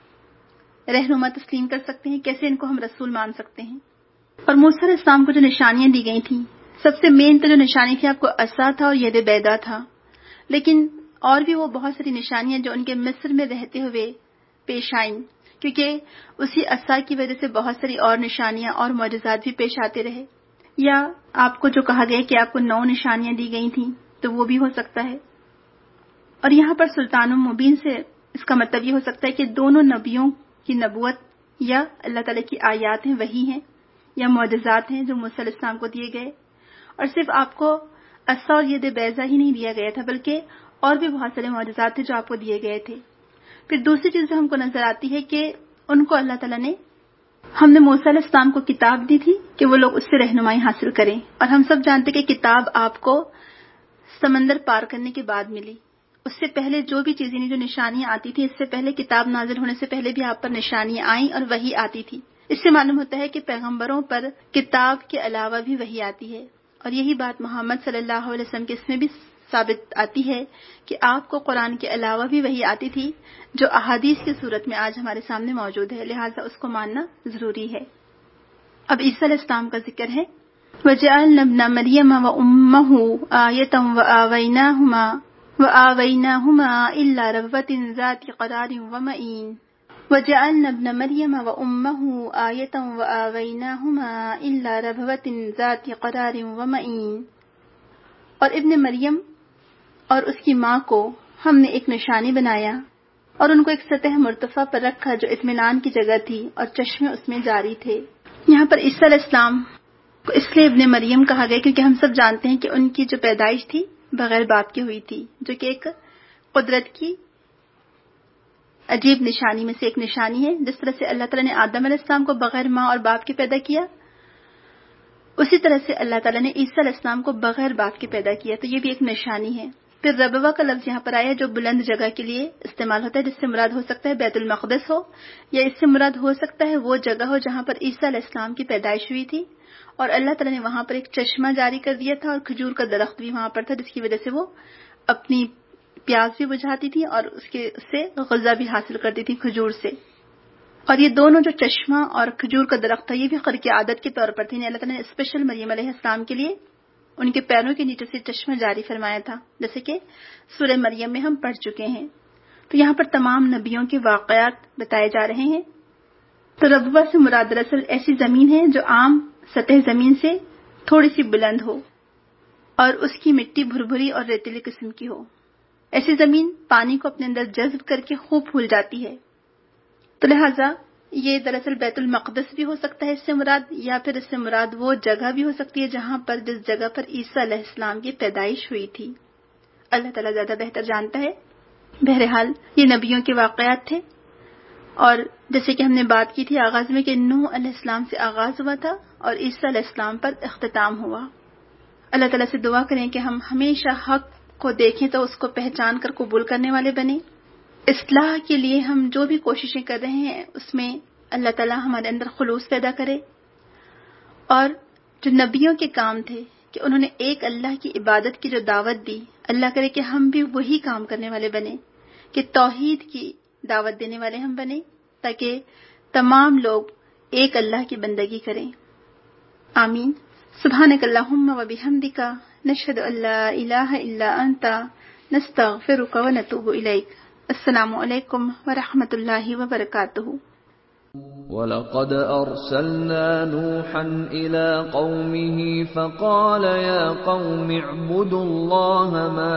رہنما تسلیم کر سکتے ہیں، کیسے ان کو ہم رسول مان سکتے ہیں. اور موسیٰ علیہ السلام کو جو نشانیاں دی گئی تھیں، سب سے مین تو جو نشانی تھی آپ کو عصا تھا اور ید بیضا تھا، لیکن اور بھی وہ بہت ساری نشانیاں جو ان کے مصر میں رہتے ہوئے پیش آئیں، کیونکہ اسی عصا کی وجہ سے بہت ساری اور نشانیاں اور معجزات بھی پیش آتے رہے. یا آپ کو جو کہا گیا کہ آپ کو 9 نشانیاں دی گئی تھیں تو وہ بھی ہو سکتا ہے. اور یہاں پر سلطان مبین سے اس کا مطلب یہ ہو سکتا ہے کہ دونوں نبیوں کی نبوت یا اللہ تعالیٰ کی آیات ہیں، وحی ہیں یا معجزات ہیں جو موسیٰ علیہ السلام کو دیے گئے. اور صرف آپ کو عصا اور ید بیضا ہی نہیں دیا گیا تھا بلکہ اور بھی بہت سارے معجزات تھے جو آپ کو دیے گئے تھے. پھر دوسری چیز جو ہم کو نظر آتی ہے کہ ان کو اللہ تعالیٰ نے ہم نے موسیٰ علیہ السلام کو کتاب دی تھی کہ وہ لوگ اس سے رہنمائی حاصل کریں، اور ہم سب جانتے کہ کتاب آپ کو سمندر پار کرنے کے بعد ملی. اس سے پہلے جو بھی چیزیں جو نشانیاں آتی تھی، اس سے پہلے کتاب نازل ہونے سے پہلے بھی آپ پر نشانیاں آئیں اور وحی آتی تھی. اس سے معلوم ہوتا ہے کہ پیغمبروں پر کتاب کے علاوہ بھی وحی آتی ہے، اور یہی بات محمد صلی اللہ علیہ وسلم کے اس میں بھی ثابت آتی ہے کہ آپ کو قرآن کے علاوہ بھی وحی آتی تھی جو احادیث کی صورت میں آج ہمارے سامنے موجود ہے، لہٰذا اس کو ماننا ضروری ہے. اب عیسیٰ علیہ السلام کا ذکر ہے. وَجَعَلْنَا ابْنَ مَرْيَمَ وَأُمَّهُ آيَةً وَآوَيْنَاهُمَا إِلَّا رَبْوَةٍ ذَاتِ قَرَارٍ وَمَعِينٍ. وَجَعَلْنَا ابْنَ مَرْيَمَ وَأُمَّهُ آيَةً وَآوَيْنَاهُمَا إِلَّا رَبْوَةٍ ذَاتِ قَرَارٍ وَمَعِينٍ. اور ابن مریم اور اس کی ماں کو ہم نے ایک نشانی بنایا اور ان کو ایک سطح مرتفع پر رکھا جو اطمینان کی جگہ تھی اور چشمے اس میں جاری تھے. یہاں پر عیسیٰ علیہ السلام کو اس لیے ابن مریم کہا گیا کیونکہ ہم سب جانتے ہیں کہ ان کی جو پیدائش تھی بغیر باپ کی ہوئی تھی، جو کہ ایک قدرت کی عجیب نشانی میں سے ایک نشانی ہے. جس طرح سے اللہ تعالیٰ نے آدم علیہ السلام کو بغیر ماں اور باپ کے پیدا کیا، اسی طرح سے اللہ تعالیٰ نے عیسیٰ علیہ السلام کو بغیر باپ کے پیدا کیا، تو یہ بھی ایک نشانی ہے. پھر ربوہ کا لفظ یہاں پر آیا جو بلند جگہ کے لیے استعمال ہوتا ہے، جس سے مراد ہو سکتا ہے بیت المقدس ہو، یا اس سے مراد ہو سکتا ہے وہ جگہ ہو جہاں پر عیسیٰ علیہ السلام کی پیدائش ہوئی تھی، اور اللہ تعالیٰ نے وہاں پر ایک چشمہ جاری کر دیا تھا اور کھجور کا درخت بھی وہاں پر تھا، جس کی وجہ سے وہ اپنی پیاس بھی بجھاتی تھی اور اس سے غذا بھی حاصل کرتی تھی کھجور سے. اور یہ دونوں جو چشمہ اور کھجور کا درخت تھا یہ بھی خرق عادت کے طور پر تھی. اللہ تعالیٰ نے اسپیشل مریم علیہ السلام کے لیے ان کے پیروں کے نیچے سے چشمہ جاری فرمایا تھا، جیسے کہ سورہ مریم میں ہم پڑھ چکے ہیں. تو یہاں پر تمام نبیوں کے واقعات بتائے جا رہے ہیں. تو ربوہ سے مراد دراصل ایسی زمین ہے جو عام سطح زمین سے تھوڑی سی بلند ہو اور اس کی مٹی بھربھری اور ریتیلی قسم کی ہو. ایسی زمین پانی کو اپنے اندر جذب کر کے خوب پھول جاتی ہے. تو لہٰذا یہ دراصل بیت المقدس بھی ہو سکتا ہے اس سے مراد، یا پھر اس سے مراد وہ جگہ بھی ہو سکتی ہے جس جگہ پر عیسیٰ علیہ السلام کی پیدائش ہوئی تھی. اللہ تعالیٰ زیادہ بہتر جانتا ہے. بہرحال یہ نبیوں کے واقعات تھے، اور جیسے کہ ہم نے بات کی تھی آغاز میں کہ نوح علیہ السلام سے آغاز ہوا تھا اور عیسیٰ علیہ السلام پر اختتام ہوا. اللہ تعالیٰ سے دعا کریں کہ ہم ہمیشہ حق کو دیکھیں تو اس کو پہچان کر قبول کرنے والے بنیں. اصلاح کے لیے ہم جو بھی کوششیں کر رہے ہیں اس میں اللہ تعالیٰ ہمارے اندر خلوص پیدا کرے، اور جو نبیوں کے کام تھے کہ انہوں نے ایک اللہ کی عبادت کی جو دعوت دی، اللہ کرے کہ ہم بھی وہی کام کرنے والے بنیں کہ توحید کی دعوت دینے والے ہم بنیں، تاکہ تمام لوگ ایک اللہ کی بندگی کریں. آمین. سبحانک اللہم و بحمدک نشہد ان لا الہ الا انت نستغفرک و نتوب الیک. السلام علیکم ورحمۃ اللہ وبرکاتہ. وَلَقَدْ أَرْسَلْنَا نُوحًا إِلَىٰ قَوْمِهِ فَقَالَ يَا قَوْمِ اعْبُدُوا اللَّهَ مَا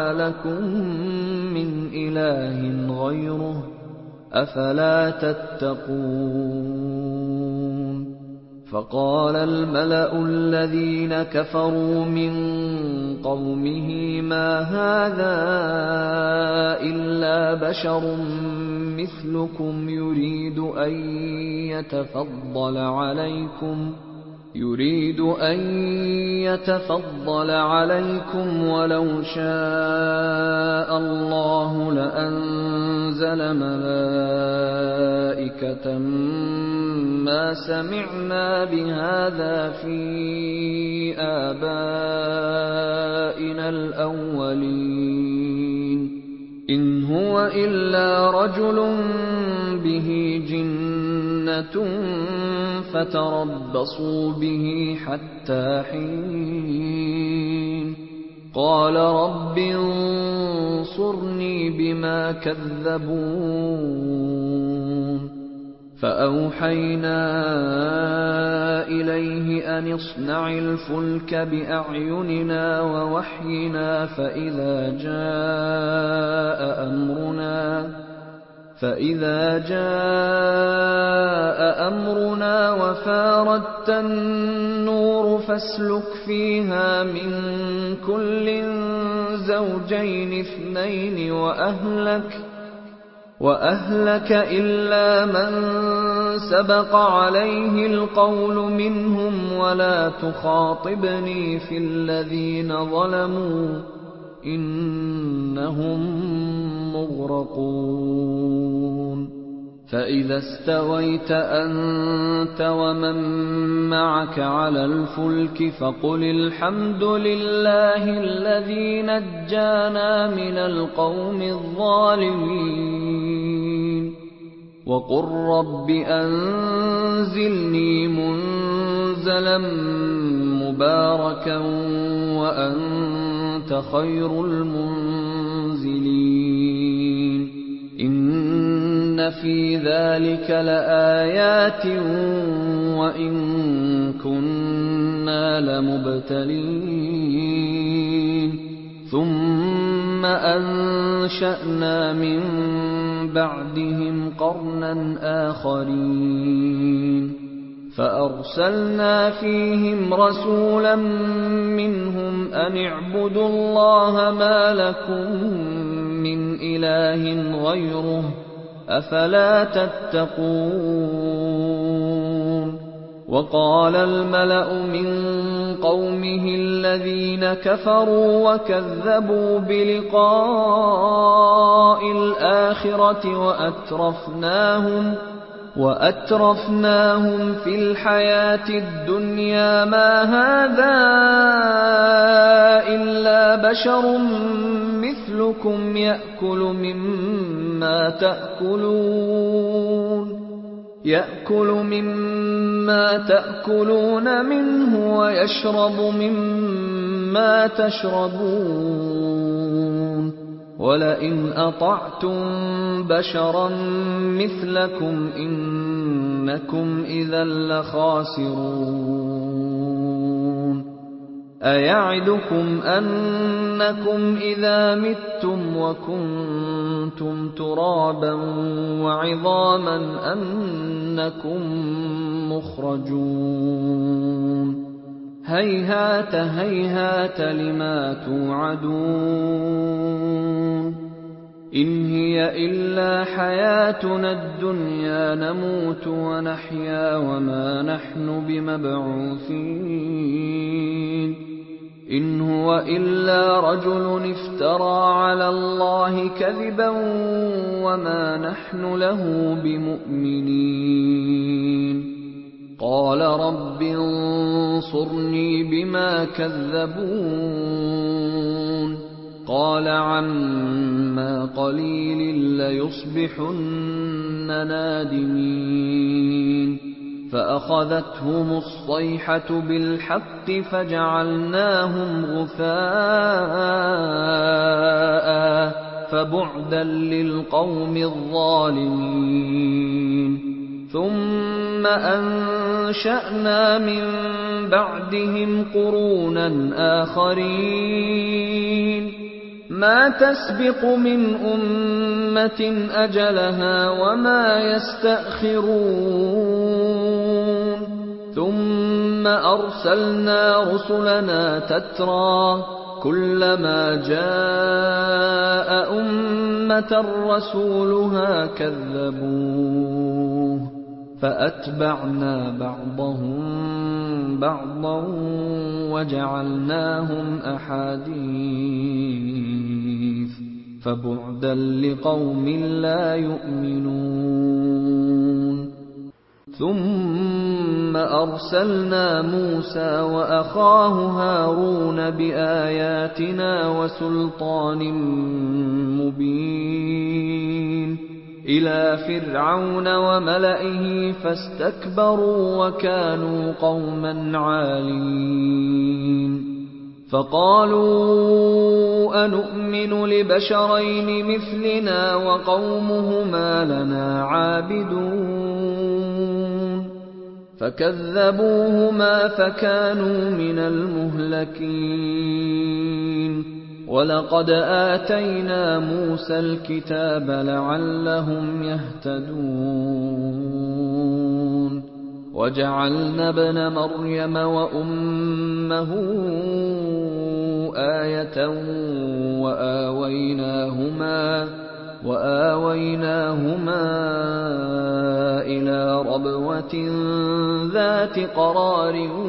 لَكُم مِّنْ إِلَٰهٍ غَيْرُهُ أَفَلَا تَتَّقُونَ. فَقَالَ الْمَلَأُ الَّذِينَ كَفَرُوا مِن قَوْمِهِ مَا هَٰذَا إِلَّا بَشَرٌ مِّثْلُكُمْ يُرِيدُ أَن يَتَفَضَّلَ عَلَيْكُمْ وَلَوْ شَاءَ اللَّهُ لَأَنزَلَ مَلَائِكَةً مَّا سَمِعْنَا بِهَٰذَا فِي آبَائِنَا الْأَوَّلِينَ. إِنْ هُوَ إِلَّا رَجُلٌ بِهِ جِنَّةٌ فَتَرَبَّصُوا بِهِ حَتَّىٰ حِينٍ. قَالَ رَبِّ انصُرْنِي بِمَا كَذَّبُونِ. فَأَوْحَيْنَا إِلَيْهِ أَنِ اصْنَعِ الْفُلْكَ بِأَعْيُنِنَا وَوَحْيِنَا فَإِذَا جَاءَ أَمْرُنَا وَفَارَتِ النُّورُ فَاسْلُكْ فِيهَا مِن كُلٍّ زَوْجَيْنِ اثْنَيْنِ وَأَهْلَكَ إِلَّا مَن سبق عليه القول منهم ولا تخاطبني في الذين ظلموا إنهم مغرقون فإذا استويت أنت ومن معك على الفلك فقل الحمد لله الذي نجانا من القوم الظالمين وقل رب أنزلني منزلا مباركا وأنت خير المنزلين إن في ذلك لآيات وإن كنا لمبتلين ثم أنشأنا من بعدهم قرنا آخرين فأرسلنا فيهم رسولا منهم أن اعبدوا الله ما لكم من إله غيره أفلا تتقون وقال الملأ من قومه الذين كفروا وكذبوا بلقاء الآخرة وأترفناهم في الحياة الدنيا ما هذا إلا بشر مثلكم يأكل مما تأكلون منه ويشرب مما تشربون ولئن أطعتم بشرا مثلكم إنكم إذا لخاسرون أيعدكم أنكم إذا متم وكنتم ترابا وعظاما أنكم مخرجون هيهات هيهات لما توعدون إن هي إلا حياتنا الدنيا نموت ونحيا وما نحن بمبعوثين إن هو إلا رجل افترى على الله كذبا وما نحن له بمؤمنين قال رب انصرني بما كذبون قال عما قليل ليصبحن نادمين فأخذتهم الصيحة بالحق فجعلناهم غثاء فبعدا للقوم الظالمين ثم أنشأنا من بعدهم قرونا آخرين ما تسبق من أمة أجلها وما يستأخرون ثم أرسلنا رسلنا تترى كلما جاء أمة رسولها كذبوه فأتبعنا بعضهم بعضا وجعلناهم أحاديث فبعدا لقوم لا يؤمنون ثم أرسلنا موسى وأخاه هارون بآياتنا وسلطان مبين إلى فرعون وملئه فاستكبروا وكانوا قوما عالين فقالوا أنؤمن لبشرين مثلنا وقومهما لنا عابدون فكذبوهما فكانوا من المهلكين ولقد آتينا موسى الكتاب لعلهم يهتدون وجعلنا ابن مريم وأمه آية وآويناهما إلى ربوة مقامة ذات قرار